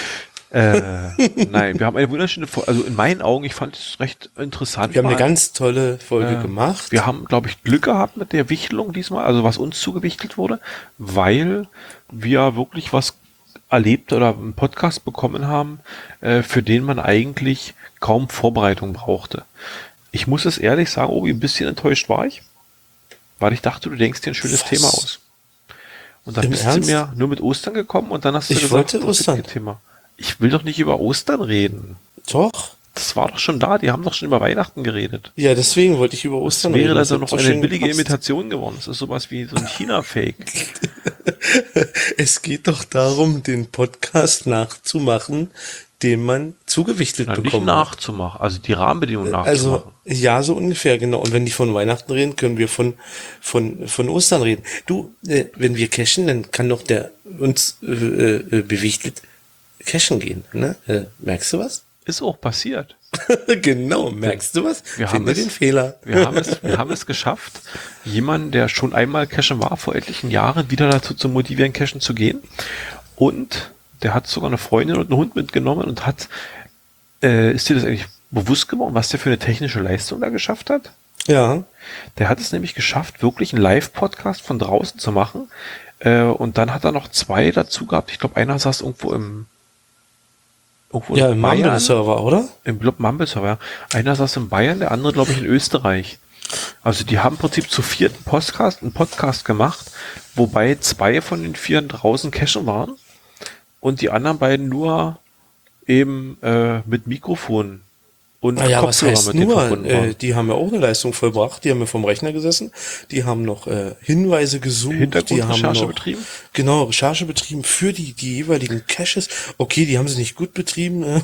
Nein, wir haben eine wunderschöne Folge. Also in meinen Augen, ich fand es recht interessant. Wir haben eine ganz tolle Folge gemacht. Wir haben, glaube ich, Glück gehabt mit der Wichtelung diesmal, also was uns zugewichtelt wurde, weil wir wirklich was erlebt oder einen Podcast bekommen haben, für den man eigentlich kaum Vorbereitung brauchte. Ich muss es ehrlich sagen, ein bisschen enttäuscht war ich, weil ich dachte, du denkst dir ein schönes Thema aus. Und dann bist du mir nur mit Ostern gekommen und dann hast du gesagt, das ist kein Thema. Ich will doch nicht über Ostern reden. Doch. Das war doch schon da, die haben doch schon über Weihnachten geredet. Ja, deswegen wollte ich über Ostern reden. Wäre das noch eine billige Imitation geworden. Das ist sowas wie so ein China-Fake. Es geht doch darum, den Podcast nachzumachen, den man zugewichtelt bekommt. Nicht nachzumachen, also die Rahmenbedingungen nachzumachen. Also, ja, so ungefähr, genau. Und wenn die von Weihnachten reden, können wir von Ostern reden. Du, wenn wir cashen, dann kann doch der uns bewichtelt cashen gehen, ne? Merkst du was? Ist auch passiert. Genau, merkst du was? Wir haben den Fehler. Wir haben es geschafft, jemanden, der schon einmal cashen war, vor etlichen Jahren, wieder dazu zu motivieren, cashen zu gehen. Und der hat sogar eine Freundin und einen Hund mitgenommen und ist dir das eigentlich bewusst geworden, was der für eine technische Leistung da geschafft hat? Ja. Der hat es nämlich geschafft, wirklich einen Live-Podcast von draußen zu machen. Und dann hat er noch 2 dazu gehabt. Ich glaube, einer saß irgendwo im Mumble-Server, oder? Im Mumble-Server, ja. Einer saß in Bayern, der andere, glaube ich, in Österreich. Also die haben im Prinzip zu 4. einen Podcast gemacht, wobei 2 von den 4 draußen cashen waren und die anderen beiden nur eben mit Mikrofon und Kopfhörer was heißt mit nur? Die haben ja auch eine Leistung vollbracht, die haben ja vom Rechner gesessen, die haben noch Hinweise gesucht, die haben Recherche noch, betrieben. Genau, Recherche betrieben für die jeweiligen Caches. Okay, die haben sie nicht gut betrieben.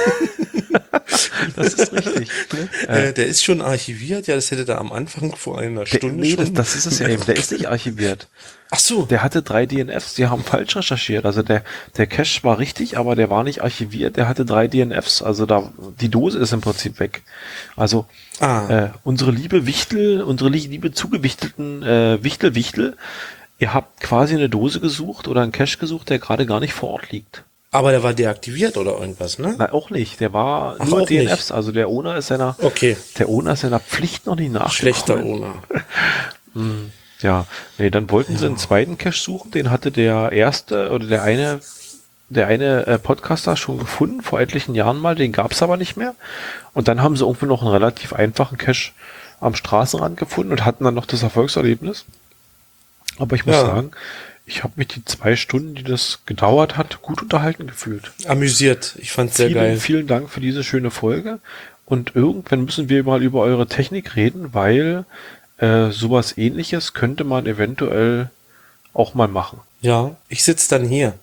Das ist richtig. Der ist schon archiviert, ja, das hätte da am Anfang vor einer Stunde schon. Das ist es ja eben, der ist nicht archiviert. Ach so. Der hatte 3 DNFs, die haben falsch recherchiert. Also der Cache war richtig, aber der war nicht archiviert, der hatte 3 DNFs. Also die Dose ist im Prinzip weg. Also unsere liebe zugewichtelten Wichtel, ihr habt quasi eine Dose gesucht oder einen Cache gesucht, der gerade gar nicht vor Ort liegt. Aber der war deaktiviert oder irgendwas, ne? Nein, auch nicht. Der war nur DNFs. Nicht. Also der Owner ist seiner Pflicht noch nicht nachgekommen. Schlechter Owner. Ja, nee, dann wollten sie einen zweiten Cache suchen, den hatte der erste oder der eine Podcaster schon gefunden, vor etlichen Jahren mal, den gab's aber nicht mehr. Und dann haben sie irgendwo noch einen relativ einfachen Cache am Straßenrand gefunden und hatten dann noch das Erfolgserlebnis. Aber ich muss sagen, ich habe mich die 2 Stunden, die das gedauert hat, gut unterhalten gefühlt. Amüsiert, ich fand's sehr geil. Vielen Dank für diese schöne Folge. Und irgendwann müssen wir mal über eure Technik reden, weil sowas Ähnliches könnte man eventuell auch mal machen. Ja, ich sitze dann hier.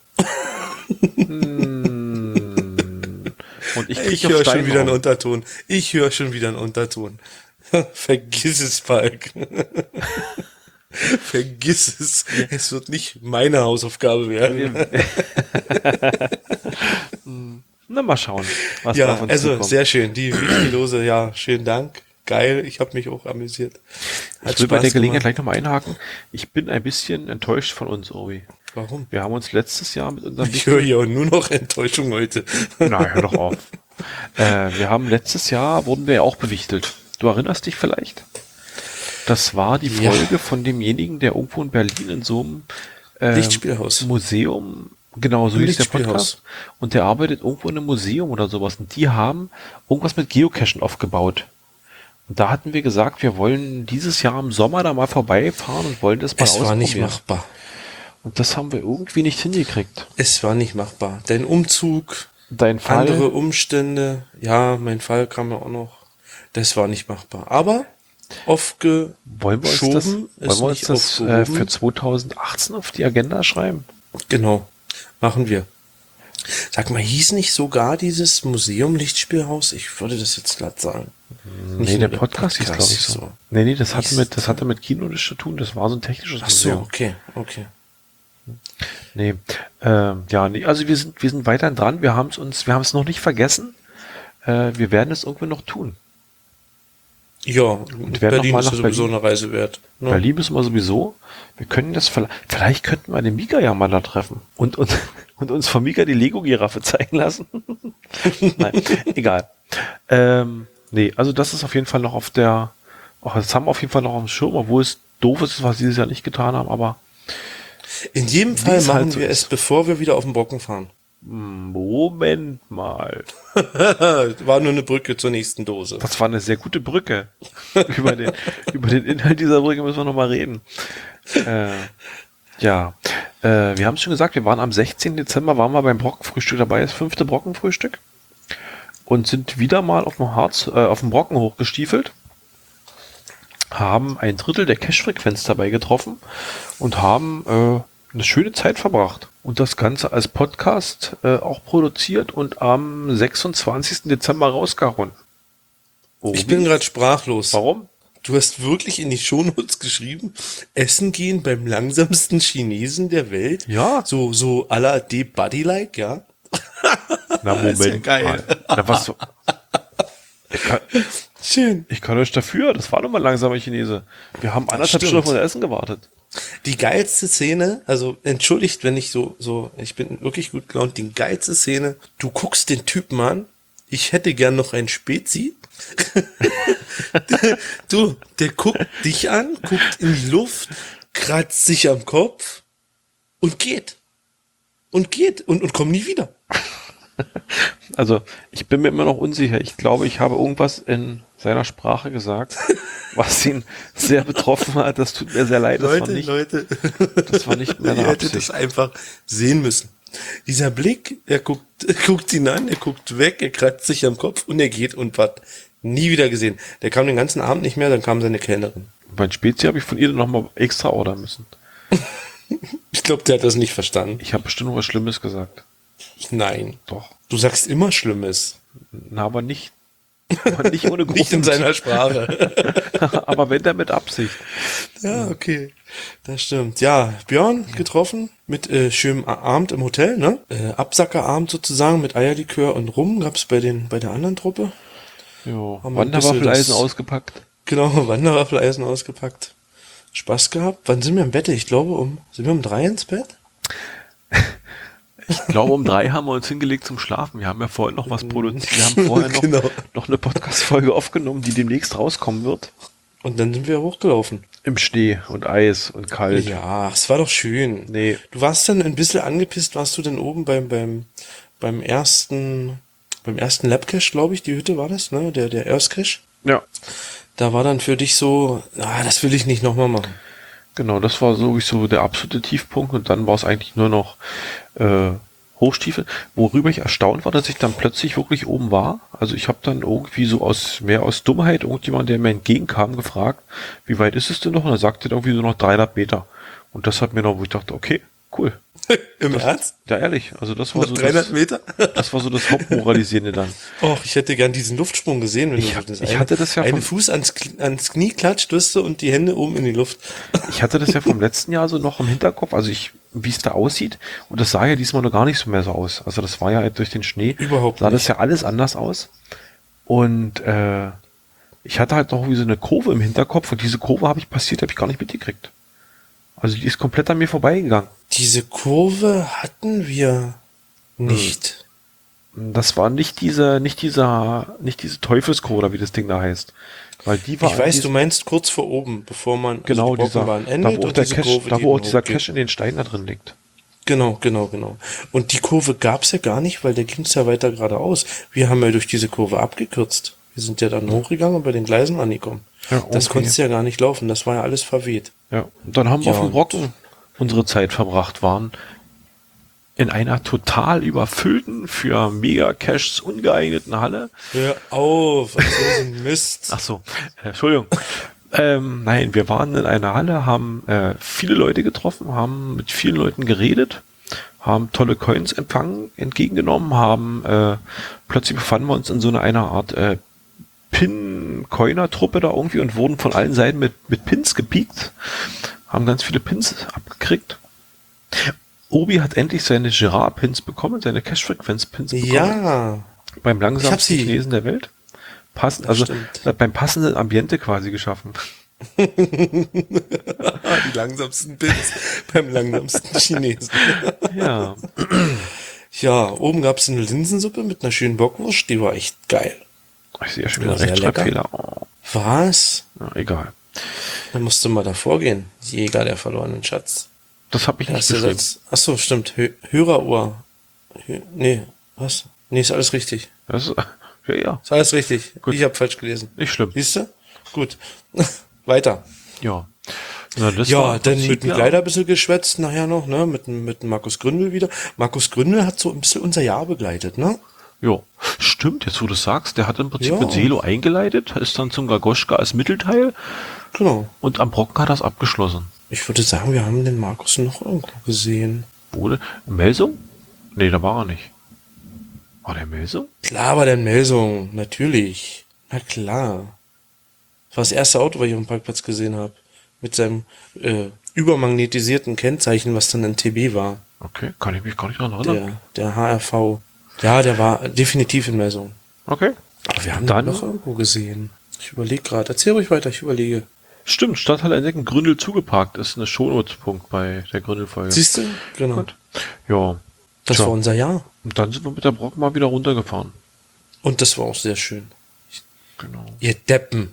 Und ich höre schon wieder einen Unterton. Vergiss es, Falk. Vergiss es. Es wird nicht meine Hausaufgabe werden. Na, mal schauen, was da auf uns zukommt. Sehr schön. Die Wichtelose, ja, schönen Dank. Geil, ich habe mich auch amüsiert. Ich will bei der Gelegenheit gleich nochmal einhaken. Ich bin ein bisschen enttäuscht von uns, Obi. Warum? Wir haben uns letztes Jahr mit unserem... Ich höre ja nur noch Enttäuschung heute. Na, hör doch auf. Letztes Jahr wurden wir ja auch bewichtelt. Du erinnerst dich vielleicht? Das war die Folge von demjenigen, der irgendwo in Berlin in so einem Lichtspielhaus. Museum, genau, so Ein hieß der Lichtspielhaus. Podcast. Und der arbeitet irgendwo in einem Museum oder sowas. Und die haben irgendwas mit Geocachen aufgebaut. Und da hatten wir gesagt, wir wollen dieses Jahr im Sommer da mal vorbeifahren und wollen das mal Es war nicht ausprobieren. machbar. Und das haben wir irgendwie nicht hingekriegt. Es war nicht machbar. Dein Umzug, Dein Fall, andere Umstände, ja, mein Fall kam ja auch noch. Das war nicht machbar. Aber wollen wir uns das, aufgeschoben wollen wir uns das für aufgehoben. 2018 auf die Agenda schreiben? Genau, machen wir. Sag mal, hieß nicht sogar dieses Museum Lichtspielhaus? Ich würde das jetzt glatt sagen. Nicht Nee, der nur Podcast hieß, glaube ich, so. Nee, das hatte mit Kino nichts zu tun. Das war so ein technisches Ach so, Museum. okay. Nee, ja, nee, also wir sind weiterhin dran. Wir haben es noch nicht vergessen. Wir werden es irgendwie noch tun. Ja, wer Berlin noch mal ist ja nach sowieso Berlin? eine Reise wert. Ne? Berlin müssen wir sowieso. Wir können das vielleicht könnten wir den Mika ja mal da treffen und uns von Mika die Lego-Giraffe zeigen lassen. Nein, egal. Nee, also das ist auf jeden Fall noch das haben wir auf jeden Fall noch auf dem Schirm, obwohl es doof ist, was sie dieses Jahr nicht getan haben, aber In jedem Wie Fall es machen halt so wir ist. es, bevor wir wieder auf den Brocken fahren. Moment mal. War nur eine Brücke zur nächsten Dose. Das war eine sehr gute Brücke. über den Inhalt dieser Brücke müssen wir noch mal reden. Ja, wir haben es schon gesagt, wir waren am 16. Dezember, waren wir beim Brockenfrühstück dabei, das 5. Brockenfrühstück. Und sind wieder mal auf dem Brocken hochgestiefelt. Haben ein Drittel der Cache-Frequenz dabei getroffen und haben eine schöne Zeit verbracht. Und das Ganze als Podcast auch produziert und am 26. Dezember rausgehauen. Ich bin gerade sprachlos. Warum? Du hast wirklich in die Shownotes geschrieben, Essen gehen beim langsamsten Chinesen der Welt? Ja. So à la D-Buddy-like, ja? Na, Moment. ist ja geil. Mal. Na, was so? Schön. Ich kann euch dafür, das war doch mal ein langsamer Chinese. Wir haben 1,5 Stimmt. Stunden auf unser Essen gewartet. Die geilste Szene, also entschuldigt, wenn ich ich bin wirklich gut gelaunt, die geilste Szene, du guckst den Typen an, ich hätte gern noch ein Spezi. Der guckt dich an, guckt in die Luft, kratzt sich am Kopf und geht. Und kommt nie wieder. Also, ich bin mir immer noch unsicher. Ich glaube, ich habe irgendwas in seiner Sprache gesagt, was ihn sehr betroffen hat. Das tut mir sehr leid. Das war nicht mehr ihr eine hättet das Absicht. einfach sehen müssen. Dieser Blick, er guckt ihn an, er guckt weg, er kratzt sich am Kopf und er geht und hat nie wieder gesehen. Der kam den ganzen Abend nicht mehr, dann kam seine Kellnerin. Mein Spezi habe ich von ihr nochmal extra ordern müssen. Ich glaube, der hat das nicht verstanden. Ich habe bestimmt noch was Schlimmes gesagt. Nein. Doch. Du sagst immer Schlimmes. Na, aber nicht ohne Grund. Nicht in seiner Sprache. Aber wenn, dann mit Absicht. Ja, okay. Das stimmt. Ja, Björn getroffen mit schönem Abend im Hotel, ne? Absackerabend sozusagen mit Eierlikör und Rum gab's bei der anderen Truppe. Jo. Haben wir ein bisschen Wanderwaffeleisen das- ausgepackt. Genau, Wanderwaffeleisen ausgepackt. Spaß gehabt. Wann sind wir im Bett? Ich glaube, sind wir um 3 ins Bett? Ich glaube, um 3 haben wir uns hingelegt zum Schlafen. Wir haben ja vorhin noch was produziert. Wir haben vorher Genau. noch eine Podcast-Folge aufgenommen, die demnächst rauskommen wird. Und dann sind wir hochgelaufen. Im Schnee und Eis und kalt. Ja, es war doch schön. Nee. Du warst dann ein bisschen angepisst, warst du denn oben beim ersten Labcache, glaube ich, die Hütte war das, ne? Der Earth Cache. Ja, Da war dann für dich so, das will ich nicht nochmal machen. genau. Das war sowieso der absolute Tiefpunkt. Und dann war es eigentlich nur noch Hochstiefel. Worüber ich erstaunt war, dass ich dann plötzlich wirklich oben war. Also ich habe dann irgendwie so mehr aus Dummheit irgendjemand, der mir entgegenkam, gefragt, wie weit ist es denn noch? Und er sagte dann irgendwie so noch 300 Meter. Und das hat mir noch, wo ich dachte, okay, cool. Im Ernst? Ja, ehrlich. Also das war Noch so 300 Meter? das war so das Hauptmoralisierende dann. Och, ich hätte gern diesen Luftsprung gesehen, wenn Ich hatte das ja einen vom- Fuß ans Knie klatscht, wirst du, und die Hände oben in die Luft. Ich hatte das ja vom letzten Jahr so noch im Hinterkopf, also wie es da aussieht. Und das sah ja diesmal noch gar nicht so mehr so aus. Also das war ja durch den Schnee. Überhaupt sah das nicht. ja alles anders aus. Und ich hatte halt noch wie so eine Kurve im Hinterkopf und diese Kurve habe ich gar nicht mitgekriegt. Also die ist komplett an mir vorbeigegangen. Diese Kurve hatten wir nicht. Das war nicht diese Teufelskurve, oder wie das Ding da heißt. Weil die war Ich weiß, du meinst kurz vor oben, bevor man genau die Brockenbahn endet da wo auch und der diese Cache, Kurve, da die wo auch dann dieser hochgeht. Cache in den Steinen da drin liegt. Genau. Und die Kurve gab's ja gar nicht, weil der ging's ja weiter geradeaus. Wir haben ja durch diese Kurve abgekürzt. Wir sind ja dann hochgegangen und bei den Gleisen angekommen. Ja, Das okay. konntest du ja gar nicht laufen, das war ja alles verweht. Ja, und dann haben wir Ja, auf dem und- Brocken unsere Zeit verbracht, waren in einer total überfüllten, für Mega-Caches ungeeigneten Halle. Hör auf, was ist ein Mist. Ach so, Entschuldigung. Nein, wir waren in einer Halle, haben viele Leute getroffen, haben mit vielen Leuten geredet, haben tolle Coins entgegengenommen, haben plötzlich befanden wir uns in so einer Art Pin-Coiner-Truppe da irgendwie und wurden von allen Seiten mit Pins gepiekt, haben ganz viele Pins abgekriegt. Obi hat endlich seine Girard-Pins bekommen, seine Cash-Frequenz-Pins bekommen. Ja, Beim Ich hab langsamsten sie. Chinesen der Welt. Passend, Das also stimmt. beim passenden Ambiente quasi geschaffen. die langsamsten Pins beim langsamsten Chinesen. Ja, Ja, oben gab's eine Linsensuppe mit einer schönen Bockwurst, die war echt geil. ich sehe ja schon Ja, wieder sehr Rechtschreibfehler. Oh, Was? ja, egal. Da musst du mal davor gehen. Jäger der verlorenen Schatz. Das habe ich nicht Erster geschrieben. Satz. Achso, stimmt. Hörerohr. Nee, was? Nee, ist alles richtig. Das ist, ja, Ist alles richtig. Gut. Ich habe falsch gelesen. nicht schlimm. Siehst du? Gut. Weiter. Ja. Na, das Ja, war im dann Prinzip, mit dem ja. Kleider ein bisschen geschwätzt nachher noch, ne? Mit dem Markus Gründel wieder. Markus Gründel hat so ein bisschen unser Jahr begleitet, ne? Ja, stimmt, jetzt wo du sagst, der hat im Prinzip Ja. mit Selo eingeleitet, ist dann zum Gagoschka als Mittelteil Genau. und am Brocken hat er es abgeschlossen. Ich würde sagen, wir haben den Markus noch irgendwo gesehen. Wurde Melsung? Nee, da war er nicht. War der Melsung? Klar war der in Melsung, natürlich. Na klar. Das war das erste Auto, was ich auf dem Parkplatz gesehen habe. Mit seinem übermagnetisierten Kennzeichen, was dann ein TB war. Okay, kann ich mich gar nicht daran erinnern. Der HRV. Ja, der war definitiv in Melsung. Okay. Aber wir haben Dann- den noch irgendwo gesehen. Ich überlege gerade. Erzähl ruhig weiter, ich überlege. Stimmt, Stadthalle entdecken, Gründel zugeparkt, ist eine Shownotes-Punkt bei der Gründel-Folge. Siehst du? Genau. Gut. Ja. Das Tja. war unser Jahr. Und dann sind wir mit der Brocken mal wieder runtergefahren. Und das war auch sehr schön. Genau. Ihr Deppen.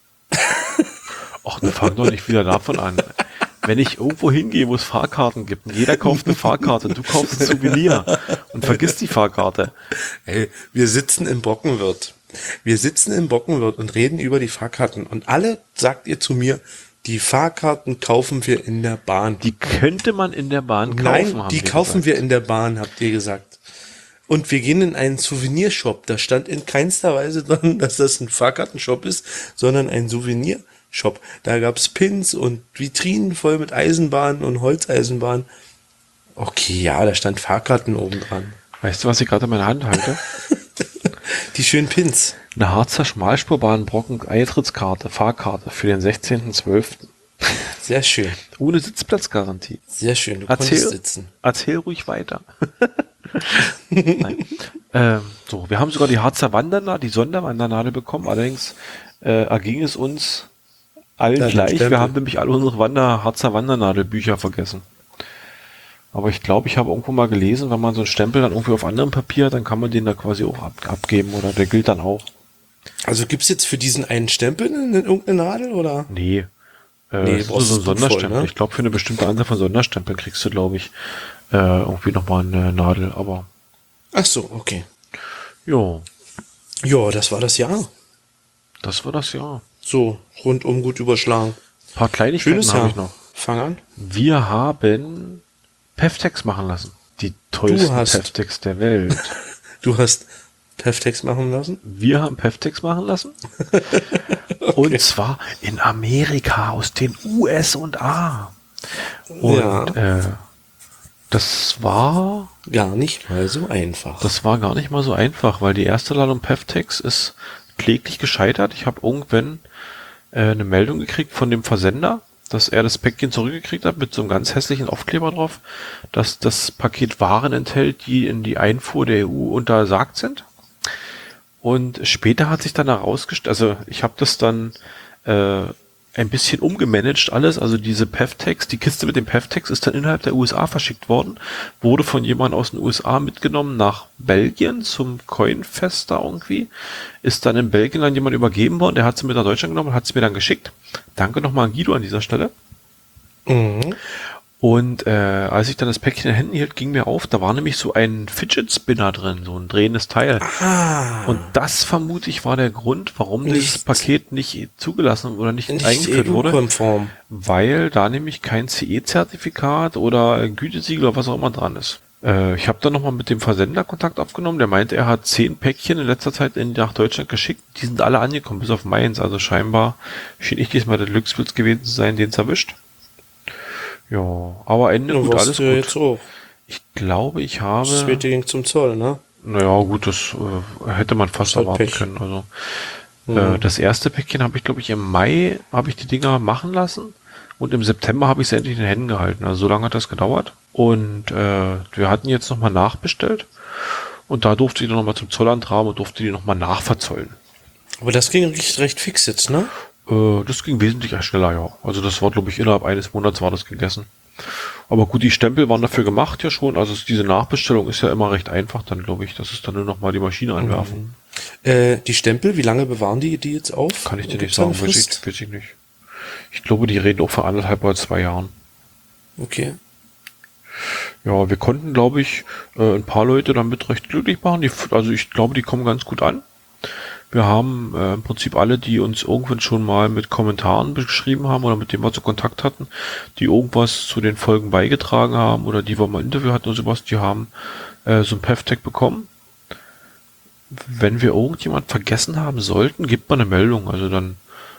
Ach, dann fang doch nicht wieder davon an. Wenn ich irgendwo hingehe, wo es Fahrkarten gibt und jeder kauft eine Fahrkarte, du kaufst ein Souvenir und vergisst die Fahrkarte. Hey, wir sitzen im Brockenwirt. Wir sitzen im Brockenwirt und reden über die Fahrkarten. Und alle sagt ihr zu mir, die Fahrkarten kaufen wir in der Bahn. Die könnte man in der Bahn kaufen, Nein, haben die wir kaufen gesagt. wir in der Bahn, habt ihr gesagt. Und wir gehen in einen Souvenirshop. Da stand in keinster Weise dran, dass das ein Fahrkartenshop ist, sondern ein Souvenirshop. Da gab's Pins und Vitrinen voll mit Eisenbahnen und Holzeisenbahnen. Okay, ja, da stand Fahrkarten oben dran. Weißt du, was ich gerade in meiner Hand halte? Die schönen Pins. Eine Harzer Schmalspurbahn Brocken Eintrittskarte, Fahrkarte für den 16.12. Sehr schön. Ohne Sitzplatzgarantie. Sehr schön. Du konntest sitzen. Erzähl ruhig weiter. Nein. So, wir haben sogar die Harzer Wandernadel, die Sonderwandernadel bekommen. Allerdings erging es uns allen Ja, den gleich. Stempel. Wir haben nämlich alle unsere Harzer Wandernadelbücher vergessen. Aber ich glaube, ich habe irgendwo mal gelesen, wenn man so einen Stempel dann irgendwie auf anderem Papier hat, dann kann man den da quasi auch abgeben oder der gilt dann auch. Also gibt's jetzt für diesen einen Stempel irgendeine Nadel oder? Nee. Nee, das ist nur brauchst so ein du voll, Sonderstempel. ne? Ich glaube, für eine bestimmte Anzahl von Sonderstempeln kriegst du, glaube ich, irgendwie nochmal eine Nadel. Aber Ach so, okay. ja, Ja, das war das Jahr. das war das Jahr. So, rundum gut überschlagen. Ein paar Kleinigkeiten Schönes habe Jahr. ich noch. Fang an. Wir haben Peftex machen lassen. Die tollsten hast- Peftex der Welt. Du hast Peftex machen lassen? Wir haben Peftex machen lassen. Und zwar in Amerika aus den USA. Und Ja. das war Gar nicht mal so einfach. gar nicht mal so einfach, weil die erste Ladung Peftex ist kläglich gescheitert. Ich habe irgendwann eine Meldung gekriegt von dem Versender, dass er das Päckchen zurückgekriegt hat mit so einem ganz hässlichen Aufkleber drauf, dass das Paket Waren enthält, die in die Einfuhr der EU untersagt sind. Und später hat sich dann herausgestellt, also ich habe das dann ein bisschen umgemanagt alles. Also diese PevTex, die Kiste mit dem PevTex ist dann innerhalb der USA verschickt worden, wurde von jemandem aus den USA mitgenommen nach Belgien zum Coinfest da irgendwie, ist dann in Belgien an jemand übergeben worden, der hat sie mit nach Deutschland genommen und hat sie mir dann geschickt. Danke nochmal an Guido an dieser Stelle. Mhm. Und als ich dann das Päckchen in den Händen hielt, ging mir auf, da war nämlich so ein Fidget Spinner drin, so ein drehendes Teil. Und das, vermute ich, war der Grund, warum dieses Paket nicht zugelassen oder nicht eingeführt wurde. EU-konform. Weil da nämlich kein CE-Zertifikat oder ein Gütesiegel oder was auch immer dran ist. Ich habe dann nochmal mit dem Versender Kontakt aufgenommen. Der meinte, er hat 10 Päckchen in letzter Zeit nach Deutschland geschickt. Die sind alle angekommen, bis auf meins. Also scheinbar schien ich diesmal der Glückswitz gewesen zu sein, den es erwischt. Ja, aber Ende gut, alles gut. Jetzt auch. Ich glaube, ich habe... Das zweite ging zum Zoll, ne? Naja, gut, das hätte man fast halt erwarten Pech. können. Also das erste Päckchen habe ich, glaube ich, im Mai habe ich die Dinger machen lassen und im September habe ich sie endlich in den Händen gehalten. Also so lange hat das gedauert. Und wir hatten jetzt nochmal nachbestellt und da durfte ich dann nochmal zum Zollamt tragen und durfte die nochmal nachverzollen. Aber das ging recht fix jetzt, ne? Das ging wesentlich schneller, ja. Also das war, glaube ich, innerhalb eines Monats war das gegessen. Aber gut, die Stempel waren dafür gemacht ja schon. Also diese Nachbestellung ist ja immer recht einfach dann, glaube ich. Das ist dann nur noch mal die Maschine anwerfen. Die Stempel, wie lange bewahren die jetzt auf? Kann ich dir nicht Gibt's da eine sagen, weiß Frist? ich nicht. Ich glaube, die reden auch von 1,5 oder 2 Jahren. Okay. Ja, wir konnten, glaube ich, ein paar Leute damit recht glücklich machen. Also ich glaube, die kommen ganz gut an. Wir haben im Prinzip alle, die uns irgendwann schon mal mit Kommentaren beschrieben haben oder mit denen wir so Kontakt hatten, die irgendwas zu den Folgen beigetragen haben oder die wir mal ein Interview hatten oder sowas, die haben so ein PevTech bekommen. Wenn wir irgendjemand vergessen haben sollten, gibt man eine Meldung. Also dann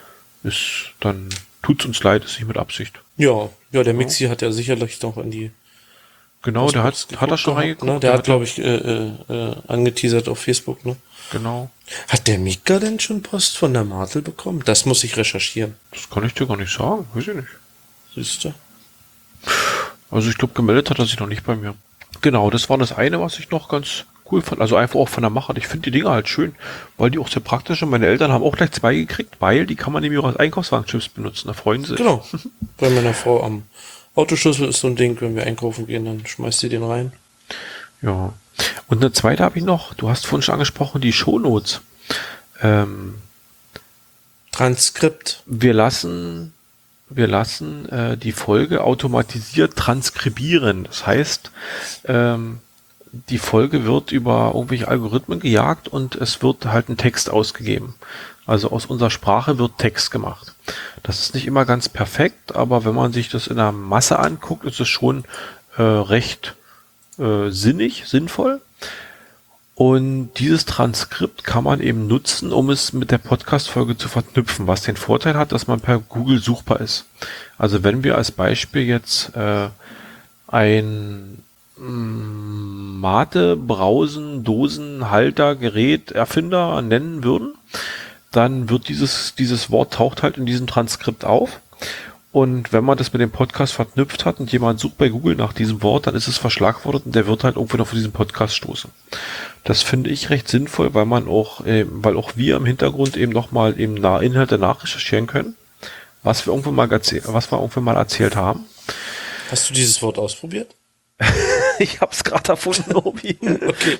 tut's uns leid, ist nicht mit Absicht. Ja, der Mixi hat ja sicherlich noch an die... Genau, der hat er schon reingeguckt. Ne? Der hat, glaube ich, angeteasert auf Facebook, ne? Genau. Hat der Mika denn schon Post von der Martel bekommen? Das muss ich recherchieren. Das kann ich dir gar nicht sagen, weiß ich nicht. Siehst du? Also ich glaube, gemeldet hat er sich noch nicht bei mir. Genau, das war das eine, was ich noch ganz cool fand. Also einfach auch von der Machart. Ich finde die Dinger halt schön, weil die auch sehr praktisch sind. Meine Eltern haben auch gleich 2 gekriegt, weil die kann man nämlich auch als Einkaufswagenchips benutzen. Da freuen sie sich. Genau. Bei meiner Frau am Autoschlüssel ist so ein Ding, wenn wir einkaufen gehen, dann schmeißt sie den rein. Ja. Und eine zweite habe ich noch. Du hast vorhin schon angesprochen, die Shownotes. Transkript. Wir lassen die Folge automatisiert transkribieren. Das heißt, die Folge wird über irgendwelche Algorithmen gejagt und es wird halt ein Text ausgegeben. Also aus unserer Sprache wird Text gemacht. Das ist nicht immer ganz perfekt, aber wenn man sich das in der Masse anguckt, ist es schon recht sinnvoll. Und dieses Transkript kann man eben nutzen, um es mit der Podcast-Folge zu verknüpfen, was den Vorteil hat, dass man per Google suchbar ist. Also wenn wir als Beispiel jetzt ein Mate, Brausen, Dosen, Halter, Gerät, Erfinder nennen würden, dann wird dieses Wort taucht halt in diesem Transkript auf. Und wenn man das mit dem Podcast verknüpft hat und jemand sucht bei Google nach diesem Wort, dann ist es verschlagwortet und der wird halt irgendwo noch von diesem Podcast stoßen. Das finde ich recht sinnvoll, weil weil auch wir im Hintergrund eben nochmal eben Inhalte nachrecherchieren können, was wir irgendwann mal erzählt haben. Hast du dieses Wort ausprobiert? Ich habe es gerade erfunden, Obi. Okay.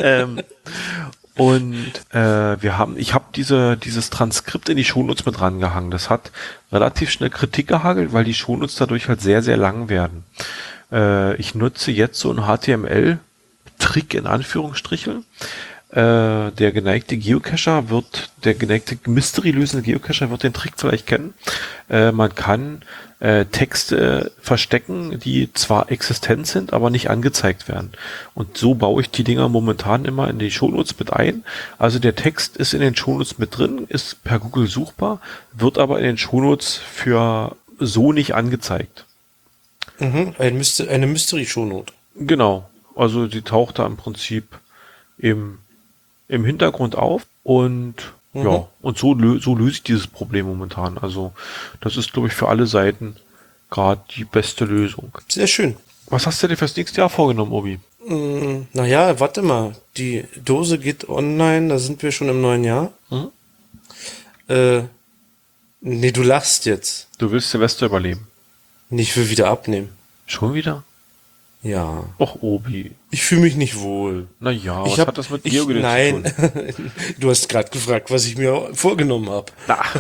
Ich habe dieses Transkript in die Shownotes mit rangehangen. Das hat relativ schnell Kritik gehagelt, weil die Shownotes dadurch halt sehr, sehr lang werden. Ich nutze jetzt so einen HTML-Trick in Anführungsstrichen. Der geneigte Mystery-lösende Geocacher wird den Trick vielleicht kennen. Man kann Texte verstecken, die zwar existent sind, aber nicht angezeigt werden. Und so baue ich die Dinger momentan immer in die Shownotes mit ein. Also der Text ist in den Shownotes mit drin, ist per Google suchbar, wird aber in den Shownotes für so nicht angezeigt. Mhm, eine Mystery-Shownote. Genau. Also die taucht da im Prinzip im Hintergrund auf und ja, und so löse ich dieses Problem momentan. Also das ist, glaube ich, für alle Seiten gerade die beste Lösung. Sehr schön. Was hast du dir fürs nächste Jahr vorgenommen, Obi? Naja, warte mal. Die Dose geht online, da sind wir schon im neuen Jahr. Nee, du lachst jetzt. Du willst Silvester überleben. Nee, ich will wieder abnehmen. Schon wieder? Ja. Och, Obi. Ich fühle mich nicht wohl. Naja, Ich was hab, hat das mit ich, Georg nein, zu tun? du hast gerade gefragt, was ich mir vorgenommen habe. Ach,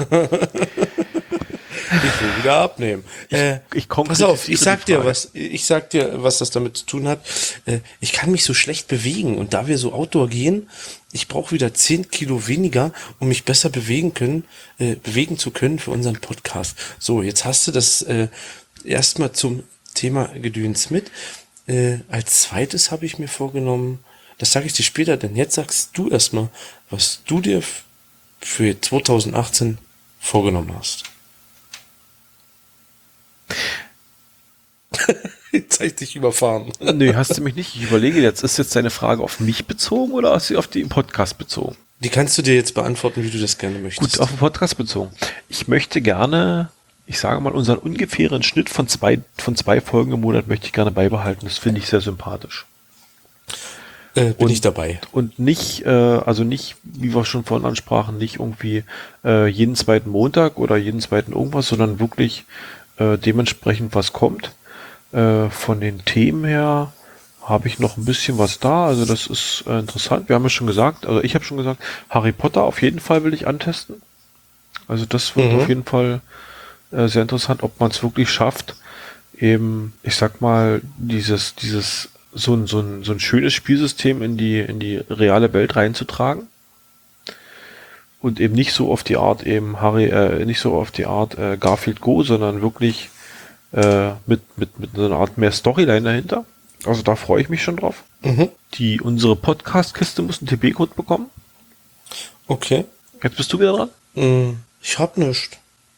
Ich will wieder abnehmen. ich Pass auf, konkretisiere ich sag dir, was das damit zu tun hat. Ich kann mich so schlecht bewegen und da wir so Outdoor gehen, ich brauche wieder 10 Kilo weniger, um mich besser bewegen zu können für unseren Podcast. So, jetzt hast du das erstmal zum Thema Gedöns mit. Als zweites habe ich mir vorgenommen, das sage ich dir später, denn jetzt sagst du erstmal, was du dir für 2018 vorgenommen hast. Jetzt habe ich dich überfahren. Nee, hast du mich nicht. Ich überlege jetzt, ist jetzt deine Frage auf mich bezogen oder ist sie auf den Podcast bezogen? Die kannst du dir jetzt beantworten, wie du das gerne möchtest. Gut, auf den Podcast bezogen. Ich möchte gerne, ich sage mal, unseren ungefähren Schnitt von zwei Folgen im Monat möchte ich gerne beibehalten. Das finde ich sehr sympathisch. Bin ich dabei. Und nicht, also nicht, wie wir schon vorhin ansprachen, nicht irgendwie jeden zweiten Montag oder jeden zweiten irgendwas, sondern wirklich dementsprechend was kommt. Von den Themen her habe ich noch ein bisschen was da. Also das ist interessant. Wir haben ja schon gesagt, also ich habe schon gesagt, Harry Potter auf jeden Fall will ich antesten. Also das wird auf jeden Fall sehr interessant, ob man es wirklich schafft, eben, ich sag mal, so ein schönes Spielsystem in die reale Welt reinzutragen. Und eben nicht so auf die Art eben Garfield Go, sondern wirklich mit so einer Art mehr Storyline dahinter. Also da freue ich mich schon drauf. Unsere Podcast-Kiste muss einen TB-Code bekommen. Okay. Jetzt bist du wieder dran. Ich hab nichts.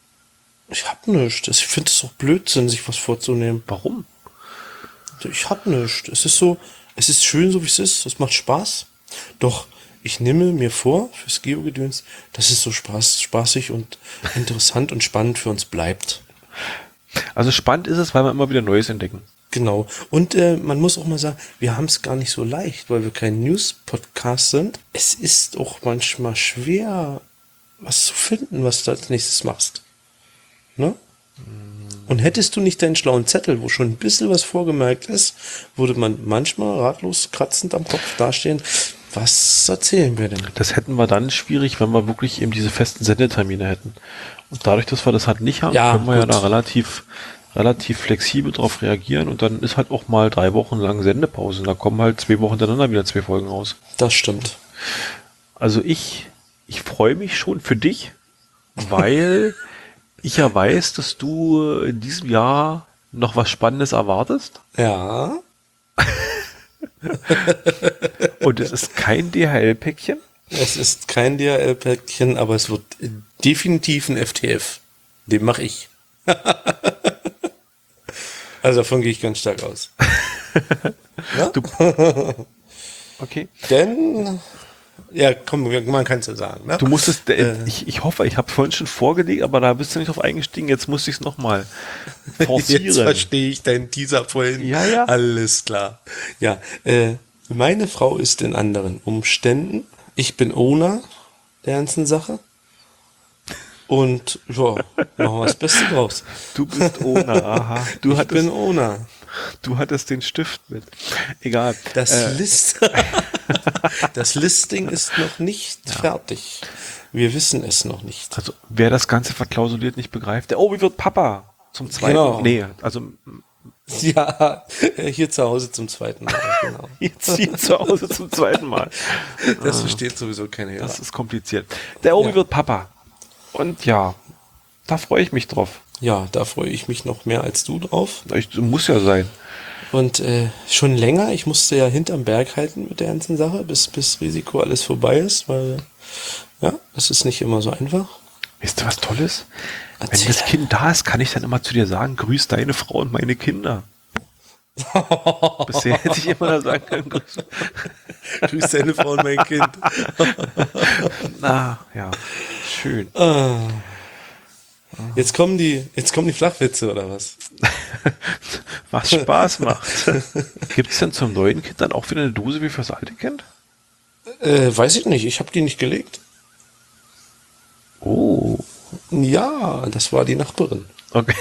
Ich finde es auch Blödsinn, sich was vorzunehmen. Warum? Ich hab nichts. Es ist schön, so wie es ist. Es macht Spaß. Doch ich nehme mir vor, fürs Geo-Gedöns, dass es so spaßig und interessant und spannend für uns bleibt. Also spannend ist es, weil wir immer wieder Neues entdecken. Genau. Und man muss auch mal sagen, wir haben es gar nicht so leicht, weil wir kein News-Podcast sind. Es ist auch manchmal schwer, was zu finden, was du als nächstes machst. Ne? Und hättest du nicht deinen schlauen Zettel, wo schon ein bisschen was vorgemerkt ist, würde man manchmal ratlos kratzend am Kopf dastehen. Was erzählen wir denn? Das hätten wir dann schwierig, wenn wir wirklich eben diese festen Sendetermine hätten. Und dadurch, dass wir das halt nicht haben, können wir ja da relativ flexibel drauf reagieren und dann ist halt auch mal 3 Wochen lang Sendepause. Und da kommen halt 2 Wochen hintereinander wieder 2 Folgen raus. Das stimmt. Also ich freue mich schon für dich, weil ich ja weiß, dass du in diesem Jahr noch was Spannendes erwartest. Ja. Und es ist kein DHL-Päckchen. Es ist kein DHL-Päckchen, aber es wird definitiv ein FTF. Den mache ich. Also davon gehe ich ganz stark aus. Okay. Denn, ja, komm, man kann es ja sagen. Ne? Du musstest, ich hoffe, ich habe vorhin schon vorgelegt, aber da bist du nicht drauf eingestiegen, jetzt musste ich es nochmal forcieren. Jetzt verstehe ich deinen Teaser vorhin. Ja. Alles klar. Ja, meine Frau ist in anderen Umständen. Ich bin Owner der ganzen Sache. Und ja, machen wir das Beste draus. Du bist Owner, aha. Ich bin Owner. Du hattest den Stift mit. Egal. Das Listing ist noch nicht fertig. Wir wissen es noch nicht. Also, wer das Ganze verklausuliert nicht begreift, wie wird Papa zum zweiten? Genau. Nee, also Ja, hier zu Hause zum zweiten Mal. Genau. jetzt hier zu Hause zum zweiten Mal. Das versteht sowieso keiner. Ja. Das ist kompliziert. Der Obi wird Papa. Und ja, da freue ich mich drauf. Ja, da freue ich mich noch mehr als du drauf. Muss ja sein. Und schon länger, ich musste ja hinterm Berg halten mit der ganzen Sache, bis Risiko alles vorbei ist, weil ja, das ist nicht immer so einfach. Weißt du, was Tolles? Erzähl. Wenn das Kind da ist, kann ich dann immer zu dir sagen, grüß deine Frau und meine Kinder. Bisher hätte ich immer da sagen können, Grüß deine Frau und mein Kind. Na, ja, schön. Jetzt kommen die Flachwitze, oder was? Was Spaß macht. Gibt es denn zum neuen Kind dann auch wieder eine Dose wie fürs alte Kind? Weiß ich nicht, ich habe die nicht gelegt. Oh. Ja, das war die Nachbarin. Okay.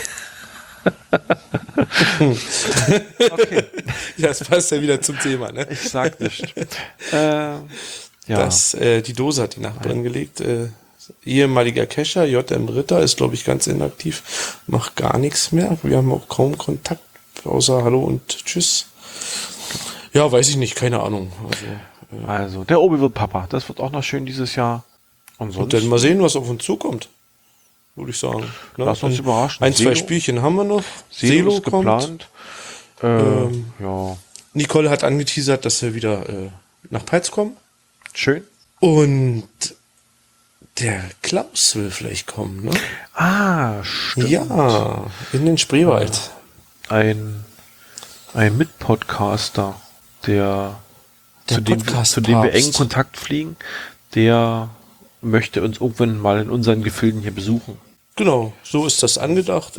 Okay. Ja, das passt ja wieder zum Thema, ne? Ich sag nicht. Ja. Die Dose hat die Nachbarin gelegt. Ehemaliger Kescher, JM Ritter, ist, glaube ich, ganz inaktiv, macht gar nichts mehr. Wir haben auch kaum Kontakt, außer Hallo und Tschüss. Ja, weiß ich nicht, keine Ahnung. Also, der Obi wird Papa. Das wird auch noch schön dieses Jahr. Und sonst Und dann mal sehen, was auf uns zukommt, würde ich sagen. Ne? Lass uns überraschen. Ein, zwei Selo- Spielchen haben wir noch. Selo ist kommt. geplant. Ja, Nicole hat angeteasert, dass wir wieder nach Peitz kommen. schön. Und der Klaus will vielleicht kommen, ne? Ah, stimmt. Ja, in den Spreewald. Ein Mitpodcaster, Der zu dem wir Podcast-Papst. engen Kontakt pflegen, der möchte uns irgendwann mal in unseren Gefilden hier besuchen. Genau, so ist das angedacht.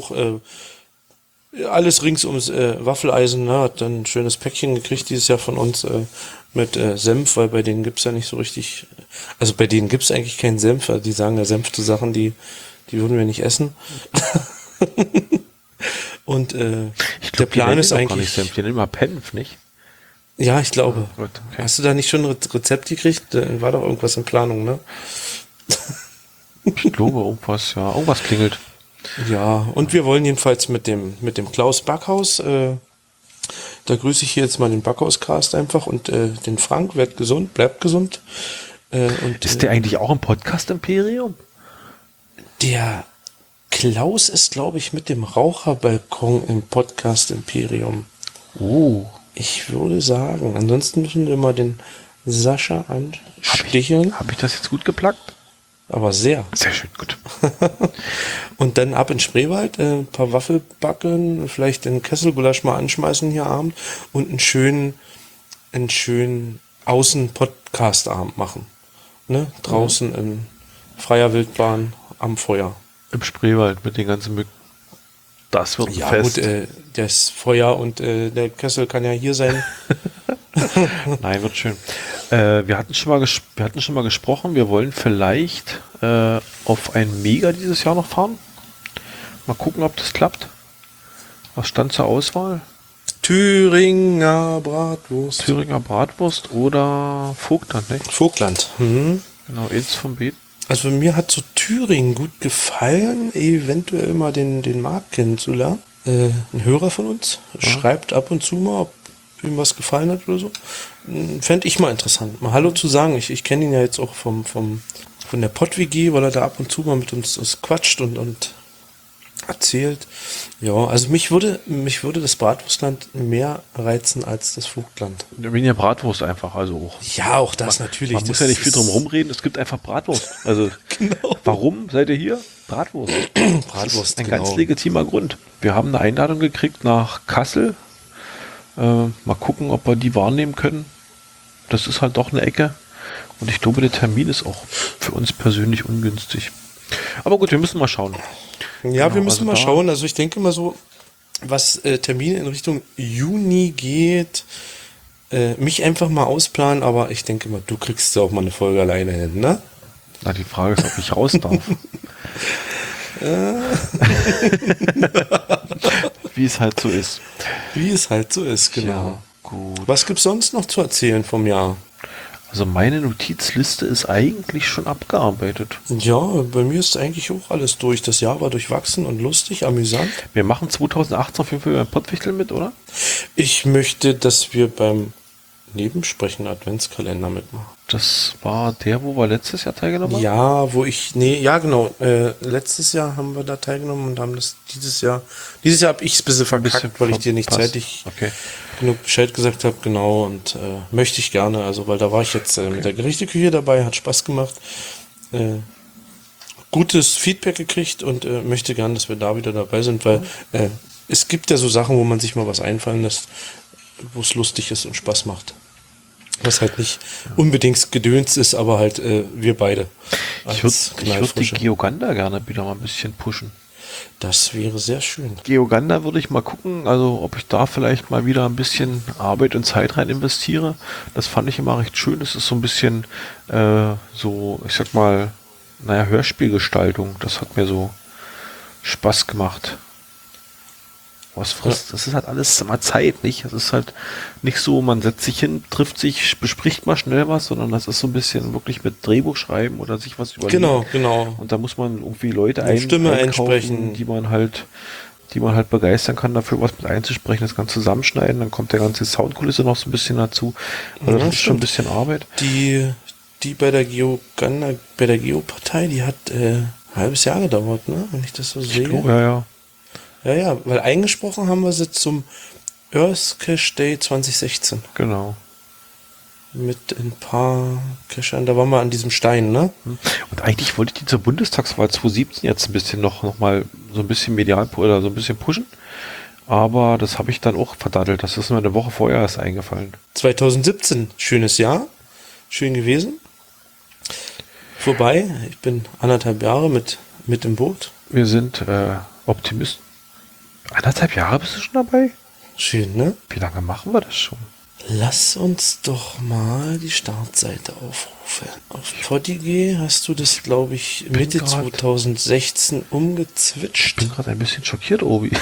Alles rings ums Waffeleisen, ne? Hat dann ein schönes Päckchen gekriegt dieses Jahr von uns mit Senf, weil bei denen gibt's ja nicht so richtig, also bei denen gibt's eigentlich keinen Senf, also die sagen ja Senf zu Sachen, die würden wir nicht essen. Und der Plan ist Gar eigentlich, nicht Senf, die nennen immer Penf, nicht? ja, ich glaube. Gut, okay. Hast du da nicht schon ein Rezept gekriegt? Da war doch irgendwas in Planung, ne? Ich glaube, irgendwas klingelt. Ja, und wir wollen jedenfalls mit dem Klaus Backhaus, da grüße ich hier jetzt mal den Backhauscast einfach und den Frank, werd gesund, bleibt gesund. Ist der eigentlich auch im Podcast-Imperium? Der Klaus ist, glaube ich, mit dem Raucherbalkon im Podcast Imperium. Oh. Ich würde sagen, ansonsten müssen wir mal den Sascha ansticheln, Habe ich das jetzt gut geplagt? aber sehr. Sehr schön, gut. Und dann ab in Spreewald, ein paar Waffel backen, vielleicht den Kesselgulasch mal anschmeißen hier Abend und einen schönen Außen-Podcast-Abend machen. Ne? Draußen in freier Wildbahn am Feuer. Im Spreewald mit den ganzen Mücken. Das wird ein Ja Fest. gut, das Feuer und der Kessel kann ja hier sein. Nein, wird schön. Wir hatten schon mal gesprochen, wir wollen vielleicht auf ein Mega dieses Jahr noch fahren. Mal gucken, ob das klappt. Was stand zur Auswahl? Thüringer Bratwurst. Thüringer Bratwurst oder Vogtland, nicht? Vogtland. Mhm. Genau, eins vom Beet. Also mir hat so Thüringen gut gefallen, eventuell mal den Marc kennenzulernen. Ein Hörer von uns schreibt ab und zu mal, ob ihm was gefallen hat oder so. Fände ich mal interessant, mal Hallo zu sagen. Ich kenne ihn ja jetzt auch von der Pott-WG, weil er da ab und zu mal mit uns quatscht und erzählt. Ja, also mich würde das Bratwurstland mehr reizen als das Vogtland. Weniger Bratwurst einfach, also auch. Ja, auch das natürlich. Man muss ja nicht viel drum rumreden, es gibt einfach Bratwurst. Also, Genau. warum seid ihr hier? Bratwurst. Bratwurst, Ein ganz legitimer Grund. Wir haben eine Einladung gekriegt nach Kassel. Mal gucken, ob wir die wahrnehmen können. Das ist halt doch eine Ecke. Und ich glaube, der Termin ist auch für uns persönlich ungünstig. Aber gut, wir müssen mal schauen. Ja, Genau, wir müssen also mal da- schauen. Also ich denke mal so, was Termine in Richtung Juni geht, mich einfach mal ausplanen, aber ich denke mal, du kriegst ja auch mal eine Folge alleine hin, ne? Na, die Frage ist, ob ich raus darf. Wie es halt so ist. Wie es halt so ist, genau. Ja, gut. Was gibt's sonst noch zu erzählen vom Jahr? Also meine Notizliste ist eigentlich schon abgearbeitet. Ja, bei mir ist eigentlich auch alles durch. Das Jahr war durchwachsen und lustig, amüsant. Wir machen 2018 auf jeden Fall beim Pottwichtel mit, oder? Ich möchte, dass wir beim Nebensprechen Adventskalender mitmachen. Das war der, wo wir letztes Jahr teilgenommen haben? Ja, genau. Letztes Jahr haben wir da teilgenommen und haben das dieses Jahr habe ich es ein bisschen verkackt, weil ich dir nicht verpasst. zeitig Okay. genug Bescheid gesagt habe, genau, und möchte ich gerne, also weil da war ich jetzt mit der Gerichteküche dabei, hat Spaß gemacht, gutes Feedback gekriegt und möchte gerne, dass wir da wieder dabei sind, weil es gibt ja so Sachen, wo man sich mal was einfallen lässt, wo es lustig ist und Spaß macht. Was halt nicht unbedingt Gedöns ist, aber halt wir beide. Ich als würd die Knallfrische. Geoganda gerne wieder mal ein bisschen pushen. Das wäre sehr schön. Geoganda würde ich mal gucken, also ob ich da vielleicht mal wieder ein bisschen Arbeit und Zeit rein investiere. Das fand ich immer recht schön. Es ist so ein bisschen so, ich sag mal, naja, Hörspielgestaltung. Das hat mir so Spaß gemacht. Was frisst, das ist halt alles immer Zeit, nicht? Das ist halt nicht so, man setzt sich hin, trifft sich, bespricht mal schnell was, sondern das ist so ein bisschen wirklich mit Drehbuch schreiben oder sich was überlegen. Genau. Und da muss man irgendwie Leute Eine Stimme einkaufen, einsprechen. die man halt begeistern kann, dafür was mit einzusprechen, das Ganze zusammenschneiden, dann kommt der ganze Soundkulisse noch so ein bisschen dazu. Also Ja, das ist schon ein stimmt. bisschen Arbeit. Die bei der Geo-Partei, die hat ein halbes Jahr gedauert, ne? Wenn ich das so sehe. Ich glaube, ja. Ja, weil eingesprochen haben wir sie zum Earth Cache Day 2016. Genau. Mit ein paar Cachern. Da waren wir an diesem Stein, ne? Und eigentlich wollte ich die zur Bundestagswahl 2017 jetzt ein bisschen noch mal so ein bisschen medial oder so ein bisschen pushen. Aber das habe ich dann auch verdattelt. Das ist mir eine Woche vorher erst eingefallen. 2017, schönes Jahr. Schön gewesen. Vorbei. Ich bin 1,5 Jahre mit im Boot. Wir sind Optimisten. 1,5 Jahre bist du schon dabei? Schön, ne? Wie lange machen wir das schon? Lass uns doch mal die Startseite aufrufen. Auf Podigy hast du das, glaube ich, Mitte grad- 2016 Ich umgezwitscht. bin gerade ein bisschen schockiert, Obi.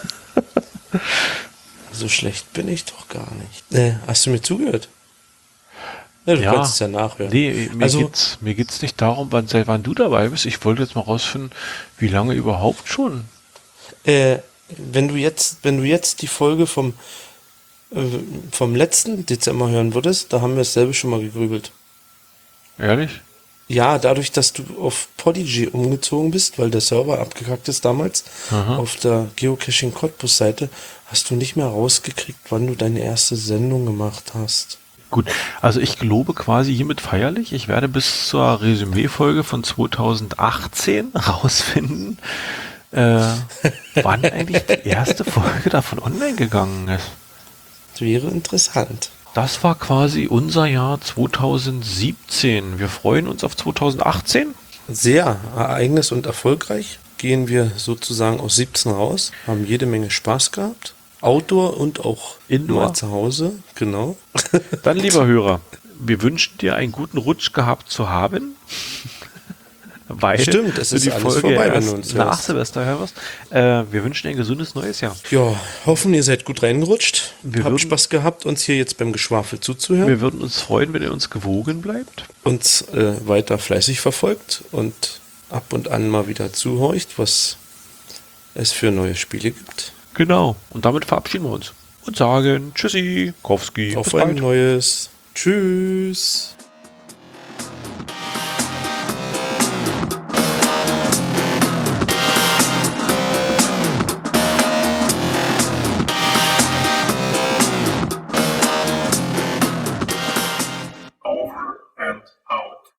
So schlecht bin ich doch gar nicht. Hast du mir zugehört? Ja, du kannst es ja nachhören. Nee, Also, mir geht's nicht darum, seit wann du dabei bist. Ich wollte jetzt mal rausfinden, wie lange überhaupt schon. wenn du jetzt die Folge vom letzten Dezember hören würdest, da haben wir dasselbe schon mal gegrübelt. Ehrlich? Ja, dadurch, dass du auf Podigy umgezogen bist, weil der Server abgekackt ist damals, auf der Geocaching Cottbus Seite, hast du nicht mehr rausgekriegt, wann du deine erste Sendung gemacht hast. Gut, also ich gelobe quasi hiermit feierlich, ich werde bis zur Resümee-Folge von 2018 rausfinden, wann eigentlich die erste Folge davon online gegangen ist. Das wäre interessant. Das war quasi unser Jahr 2017. Wir freuen uns auf 2018. Sehr ereignis- und erfolgreich. Gehen wir sozusagen aus 17 raus, haben jede Menge Spaß gehabt. Outdoor und auch Indoor. mal zu Hause, genau. Dann, lieber Hörer, wir wünschen dir einen guten Rutsch gehabt zu haben. Weil Stimmt, es du ist die alles Folge vorbei, wenn erst du uns nach hörst. Silvester hörst. Wir wünschen dir ein gesundes neues Jahr. Ja, hoffen, ihr seid gut reingerutscht. Wir Habt würden- Spaß gehabt, uns hier jetzt beim Geschwafel zuzuhören. Wir würden uns freuen, wenn ihr uns gewogen bleibt. Uns weiter fleißig verfolgt und ab und an mal wieder zuhorcht, was es für neue Spiele gibt. Genau. Und damit verabschieden wir uns und sagen Tschüssi, Kowski, Auf bis ein bald. neues. Tschüss.